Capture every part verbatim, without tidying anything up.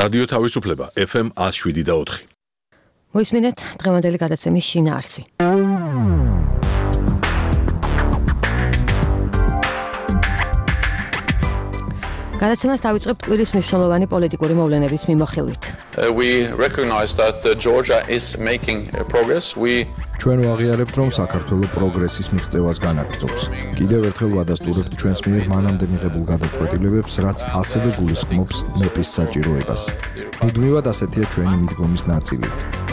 რადიო თავისუფლება ეფ ემ one oh seven და four. მოისმინეთ დღევანდელი გადაცემის შინაარსი. გადაცემას დავიწყებთ კვირის მნიშვნელოვანი პოლიტიკური მოვლენების მიმოხილვით. We recognize that Georgia is making progress. We ჩვენ ვაღიარებთ, რომ საქართველოს პროგრესის მიღწევას განაგრძობს. კიდევ ერთხელ ვადასტურებთ ჩვენს მიერ მანამდე მიღებულ გადაწყვეტილებებს, რაც ასევე გულისხმობს მეპის საჭიროებას. მუდმივად ასეთია ჩვენი მიდგომის ნაწილი.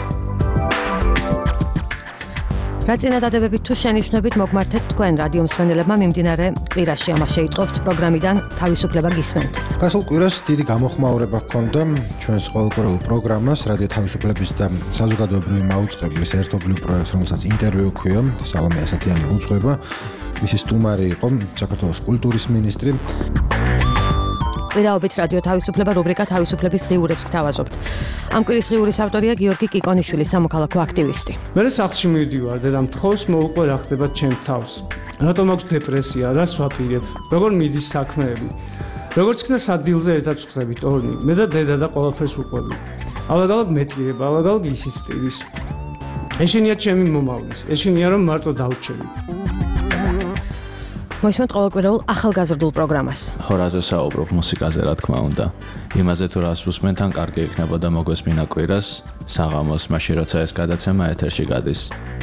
რა წინადადებებით თუ შენიშვნებით მოგმართეთ თქვენ რადიო მსმენელებმა მიმდინარე კვირაში, ამას შეიტყობთ პროგრამიდან თავისუფლება გისმენთ. გასულ კვირას დიდი გამოხმაურება ჰქონდა ჩვენს ყოველკვირეულ პროგრამას, რადიო თავისუფლების და საზოგადოებრივი მაუწყებლის ერთობლივ პროექტს, რომელსაც ინტერვიუ ჰქვია, სალომე ასათიანი უძღვება. მისი სტუმარი იყო საქართველოს კულტურის მინისტრი. კვირაობით რადიო თავისუფლება რუბრიკა თავისუფლების ღიურებს გთავაზობთ. ამ კვირის ღიურის ავტორია გიორგი კიკონიშვილი, სამოქალაქო აქტივისტი. მე სახლში მივდივარ და მთხოვს მოუყვე რა ხდება ჩემ თავს. რატომ აქვს დეპრესია, რას ვაპირებ, როგორ მიდის საქმეები. როგორც იქნა სადილზე ერთად ვხვდებით ორნი, მე და დედა და ყველაფერს უყვები. ალაგ-ალაგ მეტირება, ალაგ-ალაგ ისისტირის. ეშინია ჩემი მომავლის, ეშინია რომ მარტო დავჩები. მოისმენთ ყოველკვირეულ ახალგაზრდულ პროგრამას. ხორაზე საუბრობ მუსიკაზე, რა თქმა უნდა. იმაზე თუ რას უსმენთ, ან კარგი იქნებოდა მოგესმინა კვირას, საღამოს, მაშინ როცა ეს გადაცემა ეთერში გადის.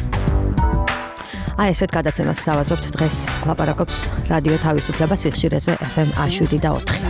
აი ესეთ გადაცემას გთავაზობთ დღეს. ლაპარაკობს რადიო თავისუფლება სიხშირეზე ეფ ემ one oh seven და four.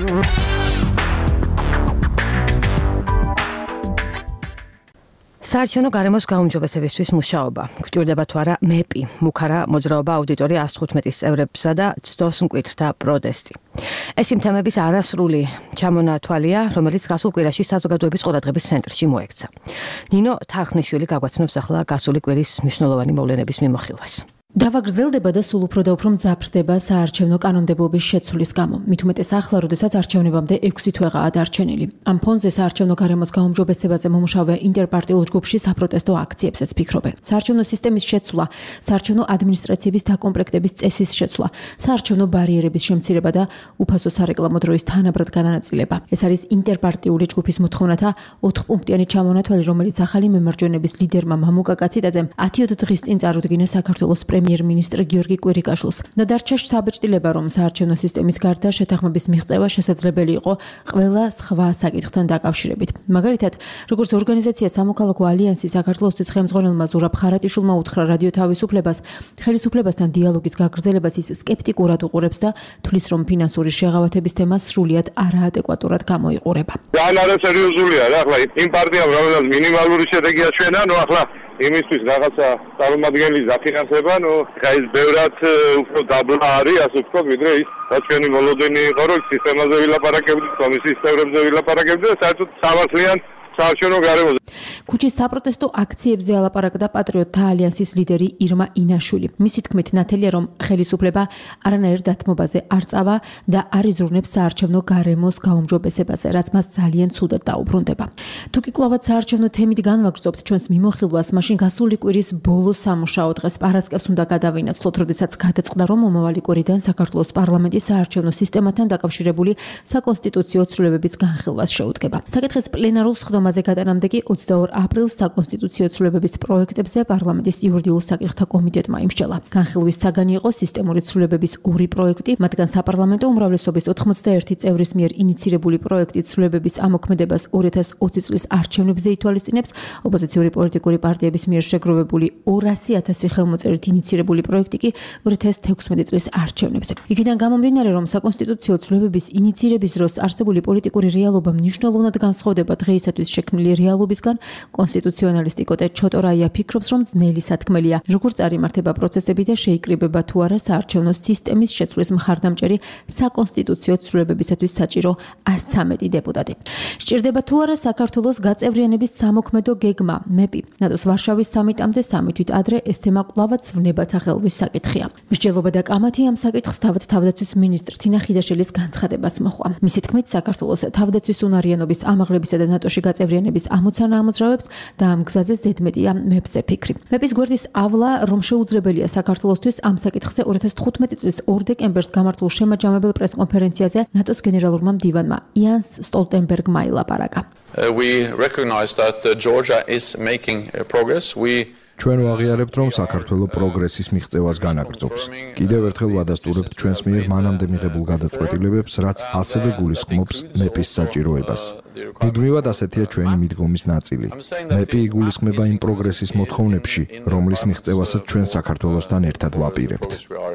საარჩევნო გარემოს გაუმჯობესებისთვის მუშაობა. გვჭირდება თუ არა მეპი, მუქარა მოძრაობა აუდიტორია one hundred fifty წევრებსა და ცდოს მკვიდრთა პროტესტი. ეს იმ თემების არასრული ჩამონათვალია, რომელიც გასულ კვირაში საზოგადოების ყურადღების ცენტრში მოექცა. ნინო თარხნიშვილი გაგვაცნობს ახლა გასული კვირის მნიშვნელოვანი მოვლენების მიმოხილვას. დავა გრძელდება და სულ უფრო და უფრო მძაფრდება საარჩევნო კანონმდებლობის შეცვლის გამო. მით უმეტეს ახლა, როდესაც არჩევნებამდე ექვსი თვეღაა დარჩენილი. ამ ფონზე საარჩევნო გარემოს გაუმჯობესებაზე მომუშავე ინტერპარტიულ ჯგუფში საპროტესტო აქციებსაც ფიქრობენ. საარჩევნო სისტემის შეცვლა, საარჩევნო ადმინისტრაციების დაკომპლექტების წესის შეცვლა, საარჩევნო ბარიერების შემცირება და უფასო სარეკლამო დროის თანაბრად განანაწილება. ეს არის ინტერპარტიული ჯგუფის მოთხოვნათა ოთხპუნქტიანი ჩამონათვალი, რომელიც ახალი მემარჯვენების ლიდერმა მამუკა კაციტაძემ ათი დღის წინ წარუდგინა საქართველოს პრემიერ-მინისტრ გიორგი კვირიკაშვილს. და დარჩა შთაბეჭდილება, რომ საარჩევნო სისტემის გარდა შეთანხმების მიღწევა შესაძლებელი იყო ყველა სხვა საკითხთან დაკავშირებით. მაგალითად, როგორც ორგანიზაცია სამოქალაქო ალიანსი საქართველოსთვის ხელმძღვანელმა ზურაბ ხარატიშვილმა უთხრა რადიო თავისუფლებას, ხელისუფლებასთან დიალოგის გაგრძელებას ის სკეპტიკურად უყურებს და თვლის, რომ ფინანსური შეღავათების თემა სრულიად არაადეკვატურად გამოიყურება. ძალიან არასერიოზულია რა, ახლა იმ პარტიამ რომელსაც მინიმალური შედეგი აჩვენა, ნუ ახლა იმისთვის რაღაცა წარმომადგენლის დაფინანსება, ნუ ხა ის ბევრად უფრო დაბლა არის, ასე ვთქვათ, ვიდრე ის რაც ჩვენი მოლოდინი იყო, რომ სისტემაზე ვილაპარაკებდით, კომისიის წევრებზე ვილაპარაკებდით და საერთოდ სამართლიან საარჩევნო გარემოზე. ქუჩის საპროტესტო აქციებზე ალაპარაკდა პატრიოტთა ალიანსის ლიდერი ირმა ინაშვილი. მისი თქმით, ნათელია, რომ ხელისუფლება არანაირ დათმობაზე არ წავა და არ იზრუნებს საარჩევნო გარემოს გაუმჯობესებაზე, რაც მას ძალიან ცუდად დაუბრუნდება. თუ კი კვლავაც საარჩევნო თემით განვაგრძობთ ჩვენს მიმოხილვას, მაშინ გასული კვირის ბოლო სამუშაო დღეს პარასკევს უნდა გადავინაცვლოთ, როდესაც გადაწყდა, რომ მომავალი კვირიდან საქართველოს პარლამენტის საარჩევნო სისტემასთან დაკავშირებული საკონსტიტუციო ცვლილებების განხილვას შეუდგება. საკითხის პლენარულ სხდომაზე გადანამდე კი ოცდაორ აპრილს საკონსტიტუციო ცვლილებების პროექტებზე პარლამენტის იურიდიულ საკითხთა კომიტეტმა იმსჯელა. განხილვის საგანი იყო სისტემური ცვლილებების ორი პროექტი, მათგან საპარლამენტო უმრავლესობის ოცდაერთი წევრის მიერ ინიცირებული პროექტი ცვლილებების ამოქმედებას ორი ათას ოცი წლის არჩევნებზე ითვალისწინებს, ოპოზიციური პოლიტიკური პარტიების მიერ შეგროვებული ორასი ათასი ხელმოწერით ინიცირებული პროექტი კი ორი ათას თექვსმეტი წლის არჩევნებზე. იქიდან გამომდინარე, რომ საკონსტიტუციო ცვლილებების ინიცირების დროს არსებული პოლიტიკური რეალობა მნიშვნელოვნად განსხვავდება დღეისათვის შექმნილი რეალობისგან, კონსტიტუციონალისტი კოტე ჩოტორაია ფიქრობს, რომ ძნელი სათქმელია, როგორც წარიმართება პროცესები და შეიკრიბება თუ არა საარჩევნო სისტემის შეცვლის მხარდამჭერი საკონსტიტუციო ცვლილებებისათვის საჭირო one hundred thirteen დეპუტატი. სჭირდება თუ არა საქართველოს გაწევრიანების სამოქმედო გეგმა, მეპი. ნატოს ვარშავის სამიტამდე სამი თვით ადრე ეს თემა კვლავაც ვნებათა ხელვის საკითხია. მსჯელობა და კამათი ამ საკითხს თავად თავდაცვის მინისტრ თინა ხიდაშელის განცხადებას მოჰყვა. მისი თქმით, საქართველოს თავდაცვის უნარიანობის ამაღლებისა და ნატოში გაწევრიანების ამოცანა ამოძრავებს და ამ გზაზე ზედმეტია მეფზე ფიქრი. მეფის გვერდის ავლა, რომ შეუძლებელია საქართველოსთვის ამ საკითხზე ორი ათას თხუთმეტი წლის ორ დეკემბერს გამართულ შემაჯამებელ პრესკონფერენციაზე ნატოს გენერალურმა მდივანმა იანს სტოლტენბერგმა ილაპარაკა. Uh, we recognize that uh, Georgia is making uh, progress. We ჩვენ ვაღიარებთ, რომ საქართველოს პროგრესის მიღწევას განაგრძობს. კიდევ ერთხელ ვადასტურებთ ჩვენს მიერ მანამდე მიღებულ გადაწყვეტილებებს, რაც ასევე გულისხმობს მეპის საჭიროებას. მუდმივად ასეთია ჩვენი მიდგომის ნაწილი. მეპი იგულისხმება იმ პროგრესის მოთხოვნებში, რომლის მიღწევასაც ჩვენ საქართველოსთან ერთად ვაპირებთ.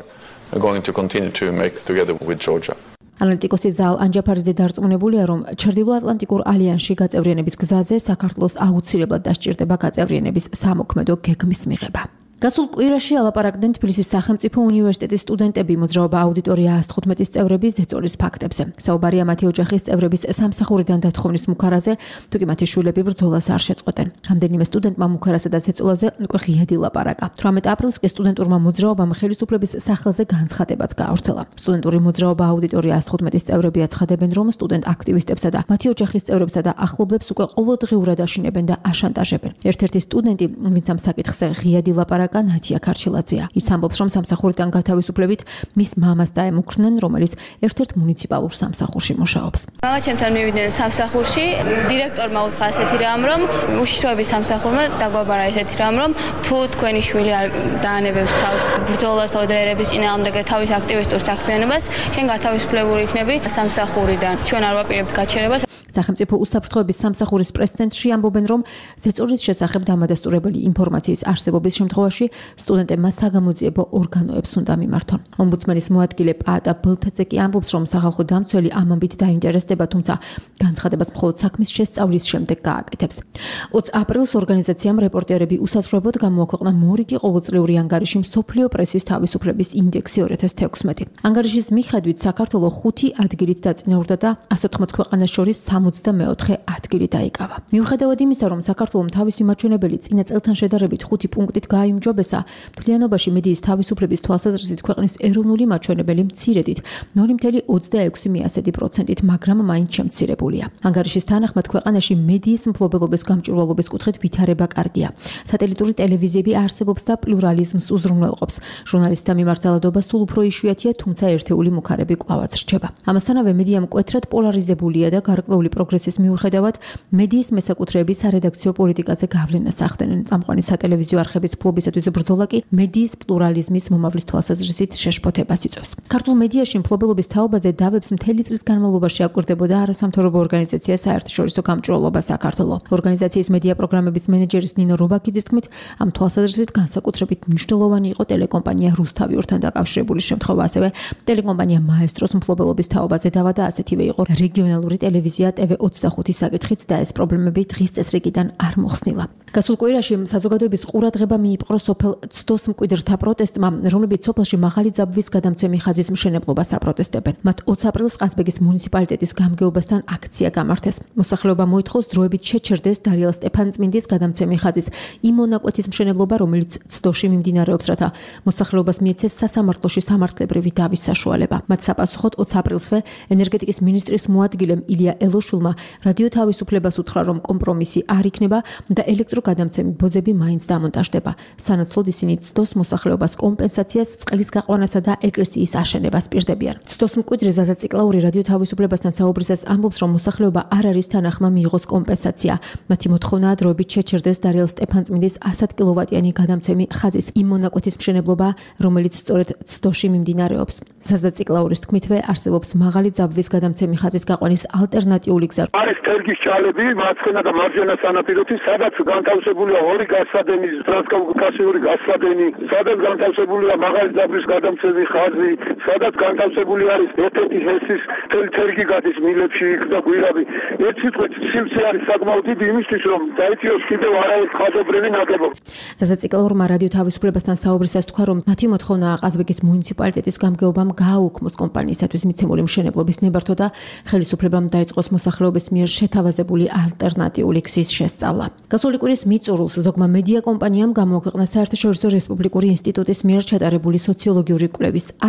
ანალიტიკოსი ზალ ანჯაფარიძე დარწმუნებულია, რომ ჩრდილოატლანტიკურ ალიანსში გაწევრიანების გზაზე საქართველოს აუცილებლად დასჭირდება გაწევრიანების სამოქმედო გეგმის მიღება. გასულ კვირაში ალაპარაკდნენ თბილისის სახელმწიფო უნივერსიტეტის სტუდენტები მოძრაობა აუდიტორია ას თხუთმეტის წევრების ზეწოლის ფაქტებზე. საუბარია მათი ოჯახის წევრების სამსახურიდან დათხოვნის მუქარაზე, თუკი მათი შვილები ბრძოლას არ შეწყვეტენ. რამდენიმე სტუდენტმა მუქარასა და ზეწოლაზე უკვე ღიად ილაპარაკა. თვრამეტ აპრილს კი სტუდენტურმა მოძრაობამ ხელისუფლების სახელზე განცხადებაც გაავრცელა. სტუდენტური მოძრაობა აუდიტორია ას თხუთმეტის წევრები აცხადებენ, რომ სტუდენტ აქტივისტებსა და მათი ოჯახის წევრებსა და ახლობლებს უკვე ყოველდღიურად აშინებენ და აშანტაჟებენ. ერთ-ერთი სტუდენტი, ვინც ამ საკითხზე ღიად ილაპარაკა, ნათია ქარჩილაძეა. ის ამბობს, რომ სამსახურიდან გათავისუფლებით მის მამას დაემუქრნენ, რომელიც ერთ-ერთ მუნიციპალურ სამსახურში მუშაობს. მამა ჩემთან მივიდნენ სამსახურში, დირექტორმა უთხრა ასეთი რამ, რომ უშიშროების სამსახურმა დაგვაბარა ესეთი რამ, რომ თუ თქვენი შვილი არ დაანებებს თავს ბრძოლას ოდერების წინააღმდეგ თავის აქტივისტურ საქმიანობას, შენ გათავისუფლებული იქნები სამსახურიდან. ჩვენ არ ვაპირებთ გაჩერებას. სახელმწიფო უსაფრთხოების სამსახურის პრეს-ცენტრში ამბობენ, რომ ზეწოლის შესახებ დამადასტურებელი ინფორმაციის არსებობის შემთხვევაში სტუდენტებმა საგამოძიებო ორგანოებს უნდა მიმართონ. ომბუდსმენის მოადგილე პაატა ბლთეცე კი ამბობს, რომ სახალხო დამცველი ამ ამბით დაინტერესდება, თუმცა განცხადებას მხოლოდ საქმის შესწავლის შემდეგ გააკეთებს. ოცი აპრილს ორგანიზაციამ რეპორტერები უსაზღვრებლად გამოაქვეყნა მორიგი ყოველწლიური ანგარიში მსოფლიო პრესის თავისუფლების ინდექსი ორი ათას თექვსმეტი. ანგარიშის მიხედვით საქართველო ხუთი ადგილით დაწინაურდა და ასი ოცდაოთხ ქვეყანას შორის სამოცდამეოთხე ადგილი დაიკავა. მიუხედავად იმისა, რომ საქართველომ თავისი მაჩვენებელი წინა წელთან შედარებით ხუთი პუნქტით გააიმჯობესა, მთლიანობაში მედიის თავისუფლების თვალსაზრისით ქვეყნის ეროვნული მაჩვენებელი მცირედით ნული მცდაოთხ ოცდაექვსი პროცენტით, მაგრამ მაინც შემცირებულია. ანგარიშის თანახმად ქვეყანაში მედიის მფლობელობის გამჭვირვალობის კუთხით ვითარება კარგია. სატელიტური ტელევიზიები არსებობს და პლურალიზმს უზრუნველყოფს. ჟურნალისტთა მიმარძალადობა სულ უფრო იშვიათია, თუმცა ერთეული მუქარები კვლავაც რჩება. ამასთანავე მედია მკვეთრად პოლარიზებულია და გარკვეული პროგრესის მიუხედავად მედიის მესაკუთრეების სარედაქციო პოლიტიკაზე გავლენას ახდენენ. წამყვანი სატელევიზიო არხების ფლობისათვის ბრძოლა კი მედიის პლურალიზმის მომავლის თვალსაზრისით შეშფოთებას იწვევს. ქართულ მედიაში მფლობელობის თაობაზე დავებს მთელი წლის განმავლობაში აკვირდებოდა არასამთავრობო ორგანიზაცია საერთაშორისო გამჭვირვალობა საქართველო. ორგანიზაციის მედია პროგრამების მენეჯერის ნინო რობაქიძის თქმით, ამ თვალსაზრისით განსაკუთრებით მნიშვნელოვანი იყო ტელეკომპანია რუსთავიორთან დაკავშირებული შემთხვევა, ასევე ტელეკომპანია მაესტროს მფლობელობის თაობაზე დავა და ასეთივე იყო რეგიონალური ტელევიზია ტევ ოცდახუთის საკითხით და ეს პრობლემები დღის წესრიგიდან არ მოხსნილა. გასულ კვირაში საზოგადოების ყურადღება მიიპყრო სოფელ ცდოს მკვიდრთა პროტესტმა, რომლებიც სოფელში მაღალი ძაბვის გადამცემი ხაზის მშენებლობას აპროტესტებენ. მათ ოცი აპრილს ყაზბეგის მუნიციპალიტეტის გამგეობასთან აქცია გამართეს. მოსახლეობა მოითხოვს დროებით შეჩერდეს დარიელ სტეფანწმინდის გადამცემი ხაზის იმ მონაკვეთის მშენებლობა, რომელიც ცდოში მიმდინარეობს, რათა მოსახლეობას მიეცეს სასამართლოში სამართლებრივი დავის საშუალება. მათ საპასუხოდ ოცი აპრილსვე ენერგეტიკის მინისტრის მოადგილემ ილია ელოშულმა რადიო თავისუფლებას უთხრა, რომ კომპრომისი არ იქნება და ელექტროგადამცემი ბოძები მაინც დამონტაჟდება. სანაცვლოდ ისინი ცდოს მოსახლეობას კომპენსაციას, წყლის გაყვანასა და ეკლესიის აშენებას პირდებიან. ცდოს მკვიდრი ზაზა ციკლაური რადიო თავისუფლებასთან საუბრისას ამბობს, რომ მოსახლეობა არ არის თანახმა მიიღოს კომპენსაცია. მათი მოთხოვნაა დროებით შეჩერდეს დარიელ სტეფანწმინდის ასი კილოვატიანი გადამცემი ხაზის იმ მონაკვეთის მშენებლობა, რომელიც სწორედ ცდოში მიმდინარეობს. ზაზა ციკლაურის თქმითვე არსებობს მაღალი ძაბვის გადამცემი ხაზის გაყვანის ალტერნატიული გზა. არის თერგის ჭალები მარცხენა და მარჯვენა სანაპიროთი, სადაც განთავსებულია ორი გასადენი, ტრანსკავკასიური გასადენი, სადაც განთავსებულია მაღალი ძაბვის გადამცემი ხაზი, სადაც განთავსებული არის ერთ-ერთი ჰესის თერგი გადის მილებში იქ და გვირაბი. ერთ სიტყვით სივრცე არის საკმაოდ დიდი იმისთვის, რომ დაიწიოს კიდევ არაერთი ხაზობრივი ნაგებობა. ზაზა ციკლაურმა რადიო თავისუფლებასთან საუბრისას თქვა, რომ მათი მოთხოვნაა ყაზბეგის მუნიციპალიტეტის გამგეობამ გააუქმოს კომპანიისათვის მიცემული მშენებლობის ნებართვა და ხელისუფლებამ დაიწყოს მოსახლეობის მიერ შეთავაზებული ალტერნატიული გზის შესწავლა. გასული კვირის მიწურულს ზოგმა მედია კომპანიამ გამოაქვეყნა საერთაშორისო რესპუბლიკური ინსტიტუტის მიერ ჩატარებული სოციოლოგიური კვლევის არაოფიციალური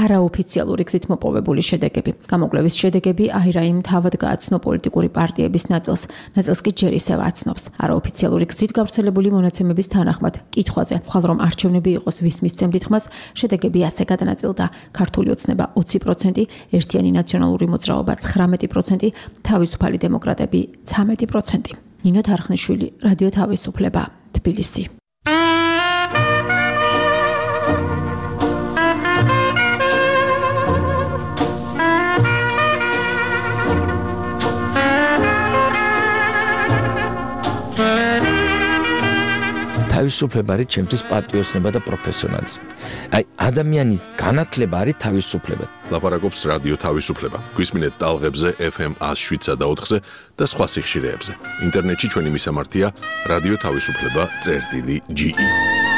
ოფიციალური გზით მოპოვებული შედეგები. გამოკვლევის შედეგები აირაიმ თავად გააცნო პოლიტიკური პარტიების ნაწილს, ნაწილს კი ჯერ ისევ აცნობს. არაოფიციალური გზით გავრცელებული მონაცემების თანახმად კითხვაზე, ხვალ რომ არჩევნები იყოს ვის მისცემთ თითქმას, შედეგები ასე გადანაწილდა: ქართული ოცნება ოცი პროცენტი, ერთიანი ნაციონალური მოძრაობა ცხრამეტი პროცენტი, თავისუფალი დემოკრატები ცამეტი პროცენტი. ნინო თარხნიშვილი, რადიო თავისუფლება, თბილისი. თავისუფლება არის ჩემთვის პატრიოტიზმი და პროფესიონალიზმი. აი, ადამიანის განათლება არის თავისუფლება. ლაპარაკობს რადიო თავისუფლება. გვისმინეთ ტალღებზე ეფ ემ ას შვიდსა და ოთხზე და სხვა სიხშირეებზე. ინტერნეტში ჩვენი მისამართია რადიო თავისუფლება წერტილი ჯი ი.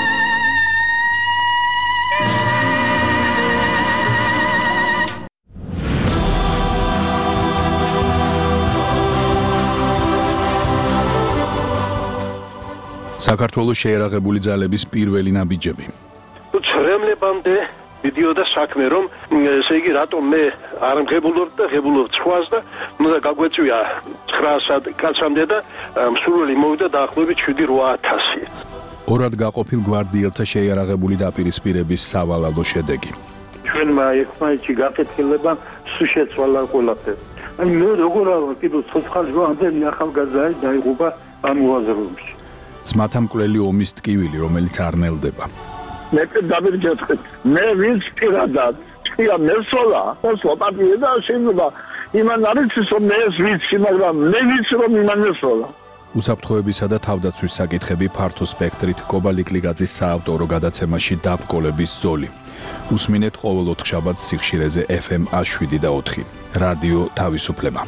საქართველოს შეერაღებული ძალების პირველი ნაბიჯები. ცრემლებამდე მიდიოდა საქმე, რომ ესე იგი რატომ მე არ მღებულობ და ღებულობ სხვას და უნდა გაგვეწვია ცხრაასად კაცამდე და მსურველი მოვიდა დაახლოებით შვიდი რვა ათასი. ორად გაყოფილ გვარდიელთა შეერაღებული დაპირისპირების სავალალო შედეგი. ჩვენმა ერთმანეთში გაკეთილება სულ შეცვალა ყველაფერი. აი მე როგორ არა კიდევ ცოცხალი ამდენი ახალგაზრდა დაიღუპა ამ უაზროებში. ძმათა მკვლელი ომის ტკივილი, რომელიც არ ნელდება. მე დავირჯეთქეთ. მე ვინც პირადად ჭია მესოლა, ოსო პარტია და შეიძლება იმან არის რომ მე ვიცი, მაგრამ მე ვიცი რომ იმან მესოლა. უსაფრთხოებისა და თავდაცვის საკითხები ფართო სპექტრით კობალიკლიგაძის საავტორო გადაცემაში დაბრკოლების ზოლი. უსმინეთ ყოველ ოთხშაბათს სიხშირეზე ეფ ემ ას შვიდი და ოთხი. რადიო თავისუფლება.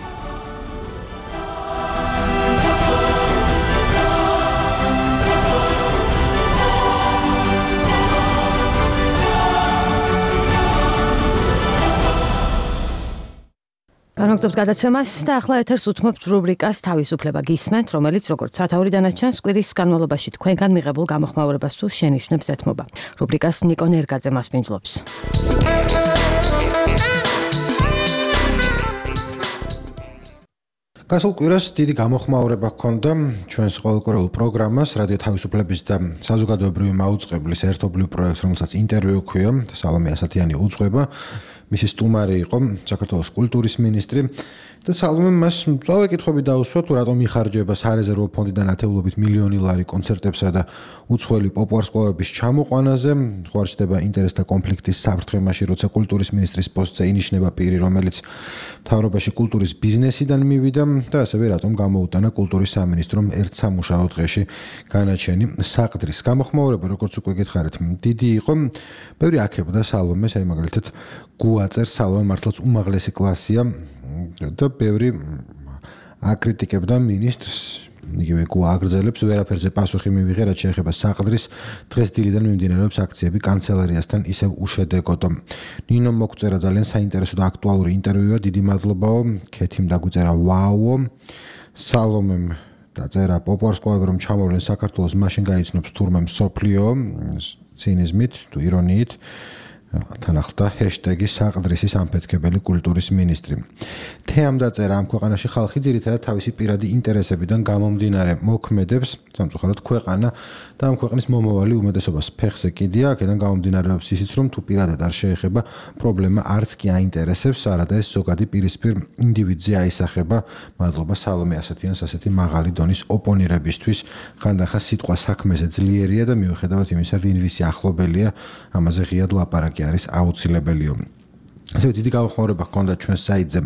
განაგრძობთ გადაცემას და ახლა ეთერს უთმობთ რუბრიკას თავისუფლება გისმენთ, რომელიც როგორც სათაური დანარჩენს კვირის განმავლობაში თქვენგან მიღებულ გამოხმაურებას თუ შენიშვნებს ეთმობა. რუბრიკას ნიკო ნერგაძე მასპინძლობს. გასულ კვირას დიდი გამოხმაურება ჰქონდა ჩვენს ყოველკვირეულ პროგრამას რადიო თავისუფლების და საზოგადოებრივი მაუწყებლის ერთობლივ პროექტს, რომელსაც ინტერვიუ ჰქვია, სალომე ასათიანი უძღვება. მისი სტუმარი იყო საქართველოს კულტურის მინისტრი და სალომემ მას მწვავე კითხვები დაუსვა, თუ რატომ იხარჯება სარეზერვო ფონდიდან ათეულობით მილიონი ლარი კონცერტებსა და უცხოელი პოპ-ვარსკვლავების ჩამოყვანაზე. ხوارჩდება ინტერესთა კონფლიქტის საფრთხე მაშინ, როცა კულტურის მინისტრის პოსტზე ინიშნება პირი, რომელიც მთავრობაში კულტურის ბიზნესიდან მივიდა და ასევე რატომ გამოუტანა კულტურის სამინისტრომ ერთ სამუშაო დღეში განაჩენი საყდრის. გამოხმაურება, როგორც უკვე გითხარით, დიდი იყო. ბევრი აქებდა სალომეს, აი მაგალითად გუაწერს სალომე მართლაც უმაღლესი კლასია და ბევრი აკრიტიკებდა მინისტრს, იგივე გუაგრძელებს, ვერაფერზე პასუხი მივიღე, რაც შეეხება საყდრის. დღეს დილიდან მიმდინარეობს აქციები კანცელერიასთან ისევ უშედეგოდ. ნინომ მოგწერა ძალიან საინტერესო და აქტუალური ინტერვიუა, დიდი მადლობაო. ქეთიმ დაგვიწერა ვაუო. სალომემ დაწერა პოპ-ვარსკვლავები რომ ჩამოვლენ საქართველოს, მაშინ გაიცნობს თურმე მსოფლიო ცინიზმით თუ ირონიით. თან ახლდა ჰეშტეგი საყდრისის ამფეთქებელი კულტურის მინისტრი. თეამ დაწერა ამ ქვეყანაში ხალხი ძირითადად თავისი პირადი ინტერესებიდან გამომდინარე მოქმედებს, სამწუხაროდ ქვეყანა და ამ ქვეყნის მომავალი უმეტესობას ფეხზე კიდია, აქედან გამომდინარეობს ისიც, რომ თუ პირადად არ შეეხება პრობლემა არც კი აინტერესებს, არადა ეს ზოგადი პირისპირ ინდივიდზე აისახება. მადლობა სალომე ასათიანს ასეთი მაღალი დონის ოპონირებისთვის. ხანდახან სიტყვა საქმეზე ძლიერია და მიუხედავად იმისა, ვინ ვისი ახლობელია, ამაზე ღიად ლაპარაკი არის აუცილებელია. ასევე დიდი გამოხმაურება ჰქონდა ჩვენ საიტზე.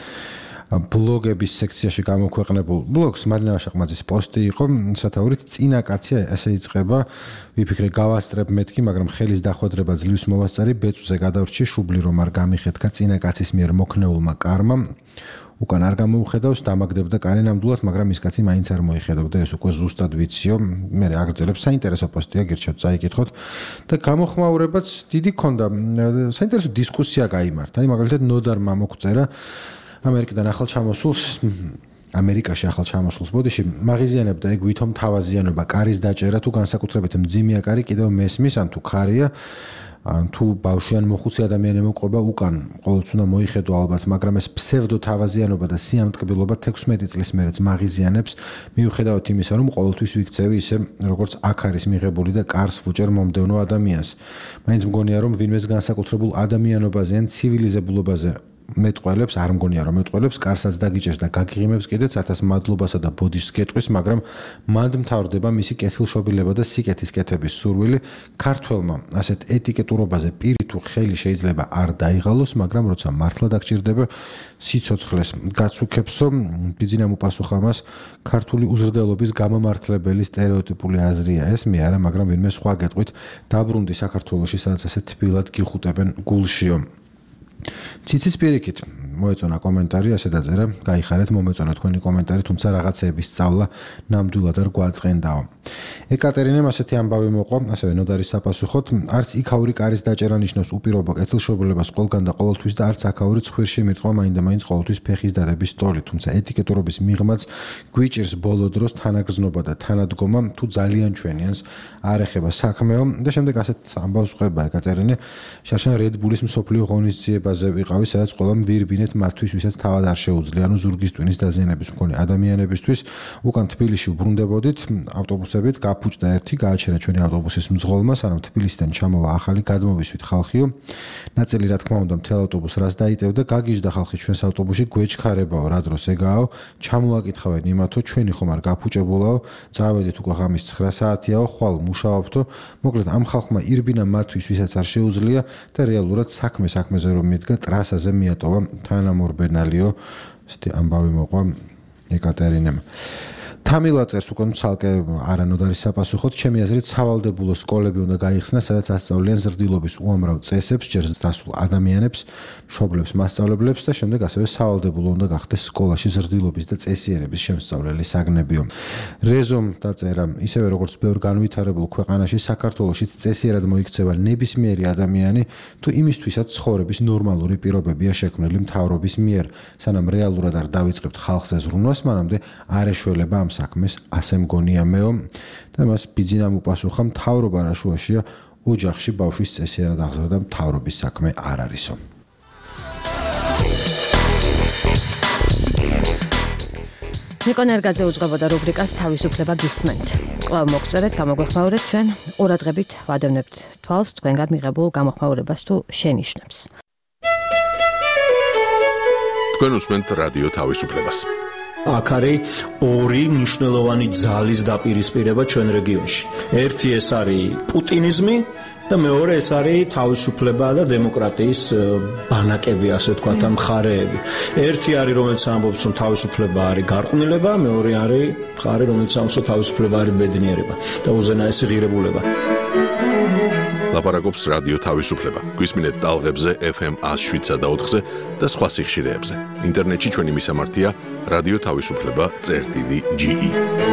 ბლოგების სექციაში გამოქვეყნებულ ბლოგს მარინა შაყმაძის პოსტი იყო, სათაურით წინა კაცი ასე იწყება. ვიფიქრე გავასწრებ მეთქი, მაგრამ ხელის დახვედრება ძლივს მოვასწარი, ბეწვზე გადავრჩი, შუბლი რომ არ გამიხეთქა წინა კაცის მიერ მოქნეულმა კარმა. უკან არ გამოუხედავს, დამაგდებდა კარი ნამდვილად, მაგრამ ის კაცი მაინც არ მოიხედავდა, ეს უკვე ზუსტად ვიციო. მე აგრძელებ საინტერესო პოსტია, გირჩევთ წაიკითხოთ. და გამოხმაურებაც დიდი ქონდა, საინტერესო დისკუსია გაიმართა. აი მაგალითად ნოდარმა მოგწერა ამერიკიდან ახალ ჩამოსულს ამერიკაში ახალ ჩამოსულს ბოდიში მაღიზიანებდა ეგ ვითომ თავაზიანობა, კარის დაჭერა თუ განსაკუთრებით მძიმე კარი კიდევ მესმის ან თუ ხარია ან თუ ბავშვი ან მოხუცი ადამიანი მოყვება უკან ყოველთვის უნდა მოიხედო ალბათ, მაგრამ ეს ფსევდო თავაზიანობა და სიამტკბილობა თექვსმეტი წლის მერეც მაღიზიანებს მიუხედავად იმისა, რომ ყოველთვის ვიქცევი ისე როგორც აქ არის მიღებული და კარს ვუჭერ მომდევნო ადამიანს. მაინც მგონია რომ ვინმეს განსაკუთრებულ ადამიანობაზე ან ცივილიზებულობაზე მეტყველებს, არ მგონია რომ მეტყველებს, კარსაც დაგიჭერს და გაგიღიმებს კიდეც ათას მადლობასა და ბოდიშს გეტყვის, მაგრამ მანდ მთავრდება მისი კეთილშობილება და სიკეთის კეთების სურვილი. ქართველმა ასეთ ეტიკეტურობაზე პირი თუ ხელი შეიძლება არ დაიღალოს, მაგრამ როცა მართლა დაგჭირდება სიცოცხლეს გაცუქებსო, ბიძინამ უპასუხა მას, ქართული უზრდელობის გამომართლებელი სტერეოტიპული აზრია ეს, მე არა, მაგრამ ვინმე სხვა გეტყვით, დაბრუნდი საქართველოში, სადაც ასე თბილად გიხუტებენ გულშიო. ციცის პირიქით მოეწონა კომენტარი, ასე დაწერა, გაიხარეთ, მომეწონა თქვენი კომენტარი, თუმცა რაღაცეების სწავლა ნამდვილად არ გვაწყენდაო. ეკატერინემ ასეთი ამბავი მოყვა, ასევე ნოდარის საფასუხოდ, არც იქაური კარის დაჭერა ნიშნავს უპირობო კეთილშობილებას ყველგან და ყოველთვის და არც აქაური ცხვირში მირტყვა მაინდა-მაინც ყოველთვის ფეხის დადების ტოლი, თუმცა ეტიკეტურობის მიღმაც გვიჭირს ბოლო დროს თანაგრძნობა და თანადგომა, თუ ძალიან ჩვენიანს არ ეხება საქმეო და შემდეგ ასეთ ამბავს ყვება ეკატერინე, შარშან რედბულის მსოფლიო ღონისძიებაზე ვიყავი, სადაც ყველამ ვირბინეთ მათთვის, ვისაც თავად არ შეუძლია, ანუ ზურგის ტვინის დაზიანების მქონე ადამიანებისთვის, უკან თბილისში ვბრუნდებოდით ავტობუსებით, გაფუჭდა ერთი, გააჩერა ჩვენი ავტობუსის მძღოლმა, სანამ თბილისიდან ჩამოვა ახალი გადმოვისვით ხალხიო. ნაწილი რა თქმა უნდა მთელ ავტობუსს რას დაიტევდა, გაგიჟდა ხალხი ჩვენს ავტობუსში, გვეჩქარებაო, რა დროს ეგაო, ჩამოაკითხავენ იმათო, ჩვენი ხომ არ გაფუჭებულაო, წავედით უკვე ღამის ცხრა საათიაო, ხვალ მუშაობთო. მოკლედ ამ ხალხმა ირბინა მათთვის, ვისაც არ შეუძლია და რეალურად საქმე საქმეზე რომ მიდგა, ტრასაზე მიატოვა თანამორბენალიო. ესეთი ამბავი მოყვა ეკატერინემ. თამილა წერს უკვე ცალკე არანოდარის საფასუხოდ, ჩემი აზრით სავალდებულო სკოლები უნდა გაიხსნა, სადაც ასწავლიან ზრდილობის უამრავ წესებს, ჯერ დასულ ადამიანებს, მშობლებს, მასწავლებლებს და შემდეგ ასევე სავალდებულო უნდა გახდეს სკოლაში ზრდილობის და წესიერების შემსწავლელი საგნებიო. რეზომ დაწერა, ისევე როგორც ბევრ განვითარებულ ქვეყანაში, საქართველოშიც წესიერად მოიქცევა ნებისმიერი ადამიანი, თუ იმისთვისაც ცხოვრების ნორმალური პირობებია შექმნილი მთავრობის მიერ, სანამ რეალურად არ დავიწყებთ ხალხზე ზრუნვას, მანამდე არ ეშველება ამ საქმეს, ასე მგონია მეო და მას ბიძინამ უპასუხა, მთავრობა რა შუაშია, ოჯახში ბავშვის წესიერად აღზრდა მთავრობის საქმე არ არისო. ნიკო ნერგაძე უძღვებოდა რუბრიკას თავისუფლება გისმენთ. კვლავ მოგწერეთ, გამოგვეხმაურეთ ჩვენ, ყურადღებით ვადევნებთ თვალს თქვენგან მიღებულ გამოხმაურებას თუ შენიშვნებს. თქვენ უსმენთ რადიო თავისუფლებას. აქ არის ორი მნიშვნელოვანი ძალის დაპირისპირება ჩვენ რეგიონში. ერთი ეს არის პუტინიზმი და მეორე ეს არის თავისუფლება და დემოკრატიის ბანაკები, ასე ვთქვათ, ამ მხარეები. ერთი არის, რომელიც ამბობს, რომ თავისუფლება არის გარყვნილება, მეორე არის მხარე, რომელიც ამბობს, რომ თავისუფლება არის ბედნიერება და უზენაესი ღირებულება. ლაპარაკობს რადიო თავისუფლება. გვისმინეთ ტალღებზე ეფ ემ ას შვიდსა და ოთხზე და სხვა სიხშირეებზე. ინტერნეტში ჩვენი მისამართია რადიო თავისუფლება წერტილი ჯი ი.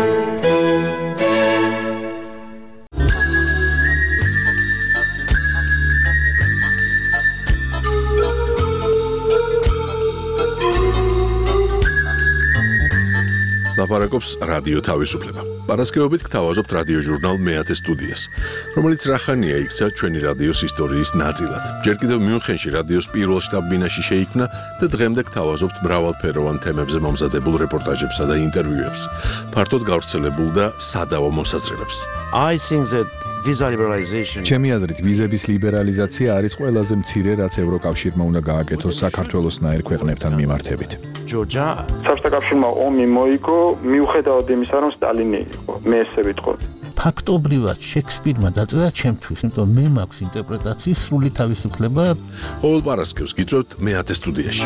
ლაპარაკობს რადიო თავისუფლება. პარასკევობით გთავაზობთ რადიო ჟურნალ მეათე სტუდიას, რომელიც რახანია იქცა ჩვენი რადიოს ისტორიის ნაწილად. ჯერ კიდევ მიუნხენში რადიოს პირველ შტაბ-ბინაში შეიქმნა და დღემდე გთავაზობთ მრავალფეროვან თემებზე მომზადებულ რეპორტაჟებსა და ინტერვიუებს, ფართოდ გავრცელებულ და სადავო მოსაზრებებს. I think that visa liberalization. ჩემი აზრით, ვიზების ლიბერალიზაცია არის ყველაზე მცირე, რაც ევროკავშირმა უნდა გააკეთოს საქართველოსნაირ ქვეყნებთან მიმართებით. Georgia. საბჭოთა კავშირმა ომი მოიგო, მიუხედავად იმისა, რომ სტალინი იყო. მე ესე ვიტყოდი. ფაქტობრივად შექსპირმა დაწერა ჩემთვის, იმიტომ მე მაქვს ინტერპრეტაციის სრული თავისუფლება. ყოველ პარასკევს გიწევთ მეათე სტუდიაში.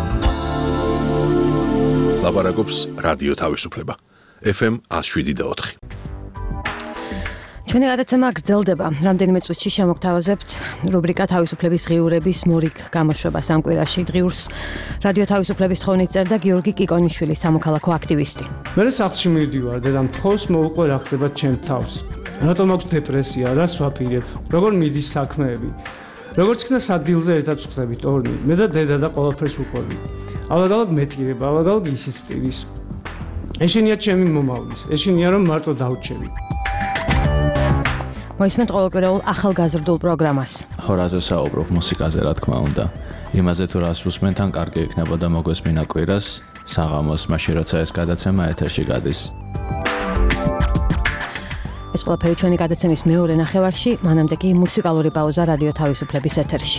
ლაპარაკობს რადიო თავისუფლება. ეფ ემ ას შვიდი და ოთხი. ჩვენი გადაცემა გრძელდება. რამდენიმე წუთში შემოგთავაზებთ რუბრიკა თავისუფლების ღიურების მორიგ გამოშვებას ამ კვირაში. ღიურს რადიო თავისუფლების თხოვნით წერდა გიორგი კიკონიშვილი, სამოქალაქო აქტივისტი. მე სახლში მივდივარ და მთხოვს მოუყვე რა ხდება ჩემ თავს. რატომ აქვს დეპრესია, რას ვაპირებ, როგორ მიდის საქმეები. როგორც იქნა სადილზე ერთად ვხვდებით ორნი, მე და დედა და ყველაფერს უყვები. ალაგ-ალაგ მეტირება, ალაგ-ალაგ ისიც ტივის. ეშინია ჩემი მომავლის, ეშინია რომ მარტო დავჩევი. მოისმენთ ყოველკვირეულ ახალგაზრდულ პროგრამას. ხო, რაზე საუბრობ მუსიკაზე, რა თქმა უნდა. იმაზე თუ რას უსმენთ, ან კარგი იქნებოდა მოგვესმინა კვირას, საღამოს, მაშინ როცა ეს გადაცემა ეთერში გადის. ეს ყველაფერი ჩვენი გადაცემის მეორე ნახევარში, მანამდე კი მუსიკალური პაუზა რადიო თავისუფლების ეთერში.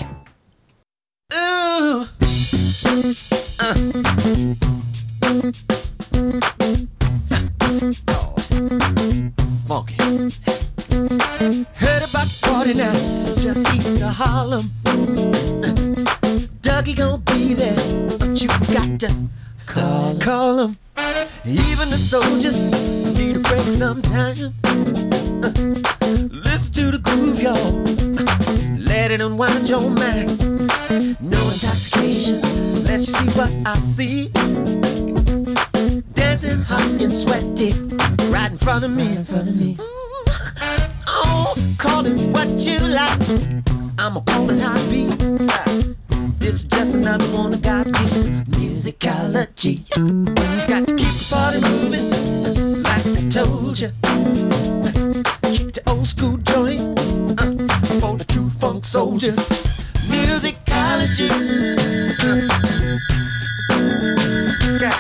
Funky. Heard about the party now, just east of Harlem. Dougie gon' be there, but you got to call, call him. Even the soldiers need a break sometime. Listen to the groove, y'all. Let it unwind your mind. No intoxication, unless you see what I see. Dancing hot and sweaty, right in front of me, in front of me. Oh, call it what you like. I'ma call it how it be. This is just another one of God's gifts, musicology. Got to keep the party moving, like I told you. Keep the old school joint uh, for the true funk soldiers. Musicology. Uh. Yeah.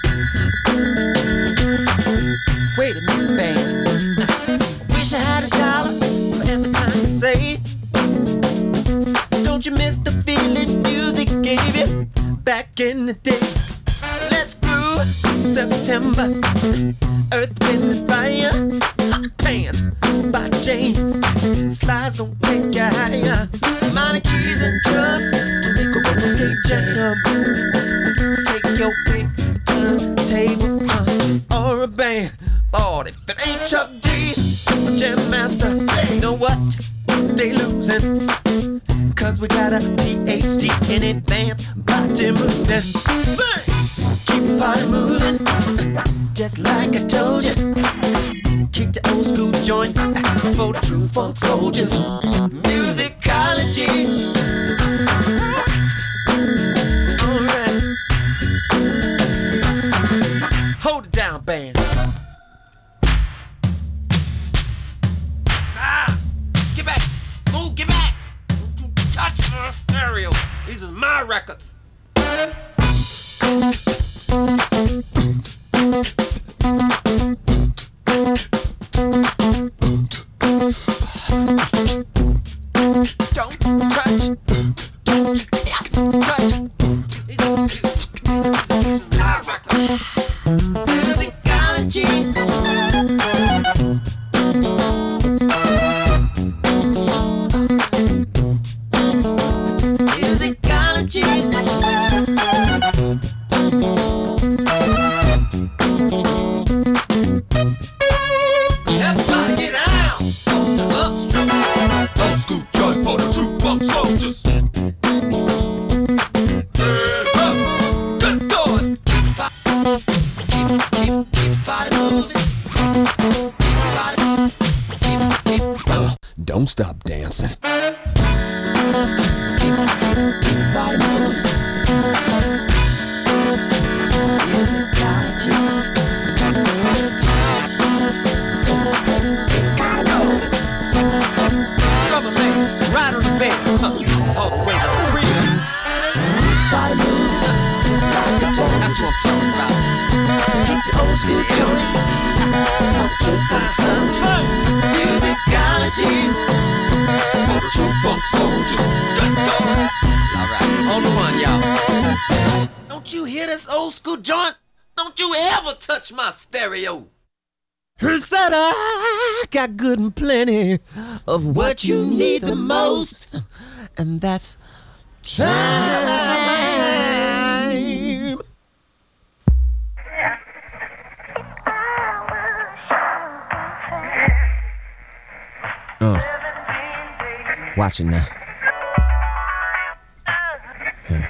Wait a minute, babe. Wish I had a dollar for every time you say it. Don't you miss the feeling music gave you back in the day? Let's groove September. Earth, wind, and fire. Hot pants by James. Slides don't take you higher. Minor keys and drums to make a roller skate jam. Take your pick, turntable uh, or a band. Lord, if it ain't Chuck D, Jam Master, you know what? They losing. Cause we got a P H D in advance body movement. Keep the body moving, just like I told you. Keep the old school joint for the true funk soldiers. Musicology. Alright. Hold it down, band. Stereo. These are my records. Don't touch. Don't touch. These are, these are, these are my records. Musicology. Everybody get out on the upstream. Old school joint for the true funk soldiers. Head up, get going. Keep the keep, keep, keep the body moving. Keep the body, keep, keep. Uh, don't stop dancing. Keep, keep, keep the body moving. Musicology. Drummer man, right on the bed, huh, all the way to the crib. Body move, just like I told you. That's what I'm talking about. Keep the old school joints, for the true funk soldiers. Musicology, for the true funk soldiers. Good God. All right, on the one, y'all. Don't you hear this old school joint? Don't you ever touch my stereo. Who said I got good and plenty of what you need the most, and that's time. Oh, watch it now. Huh.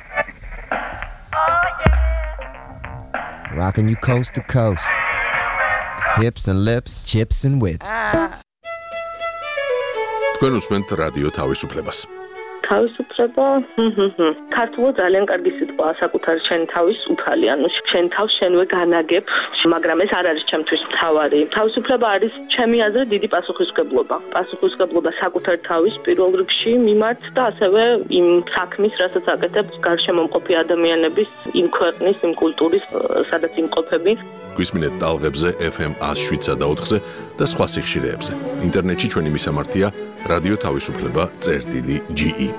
Rocking you coast to coast. Hips and lips, chips and whips. თქვენ უსმენთ რადიო თავისუფლებას. თავისუფლება ქართულად ძალიან კარგი სიტყვაა საკუთარი შენი თავის უფალი ანუ შენ თავს შენვე განაგებ მაგრამ ეს არ არის ჩემთვის მთავარი თავისუფლება არის ჩემი აზრით დიდი პასუხისმგებლობა პასუხისმგებლობა საკუთარი თავის პირველ რიგში მიმართ და ასევე იმ საქმის რასაც აკეთებს გარშემო მყოფი ადამიანების იმ ქვეყნის იმ კულტურის სადაც იმყოფები გვისმინეთ ტალღებზე ეფ ემ one oh seven და ოთხზე და სხვა სიხშირეებზე. ინტერნეტში ჩვენი მისამართია რადიო თავისუფლება წერტილი ჯი ი.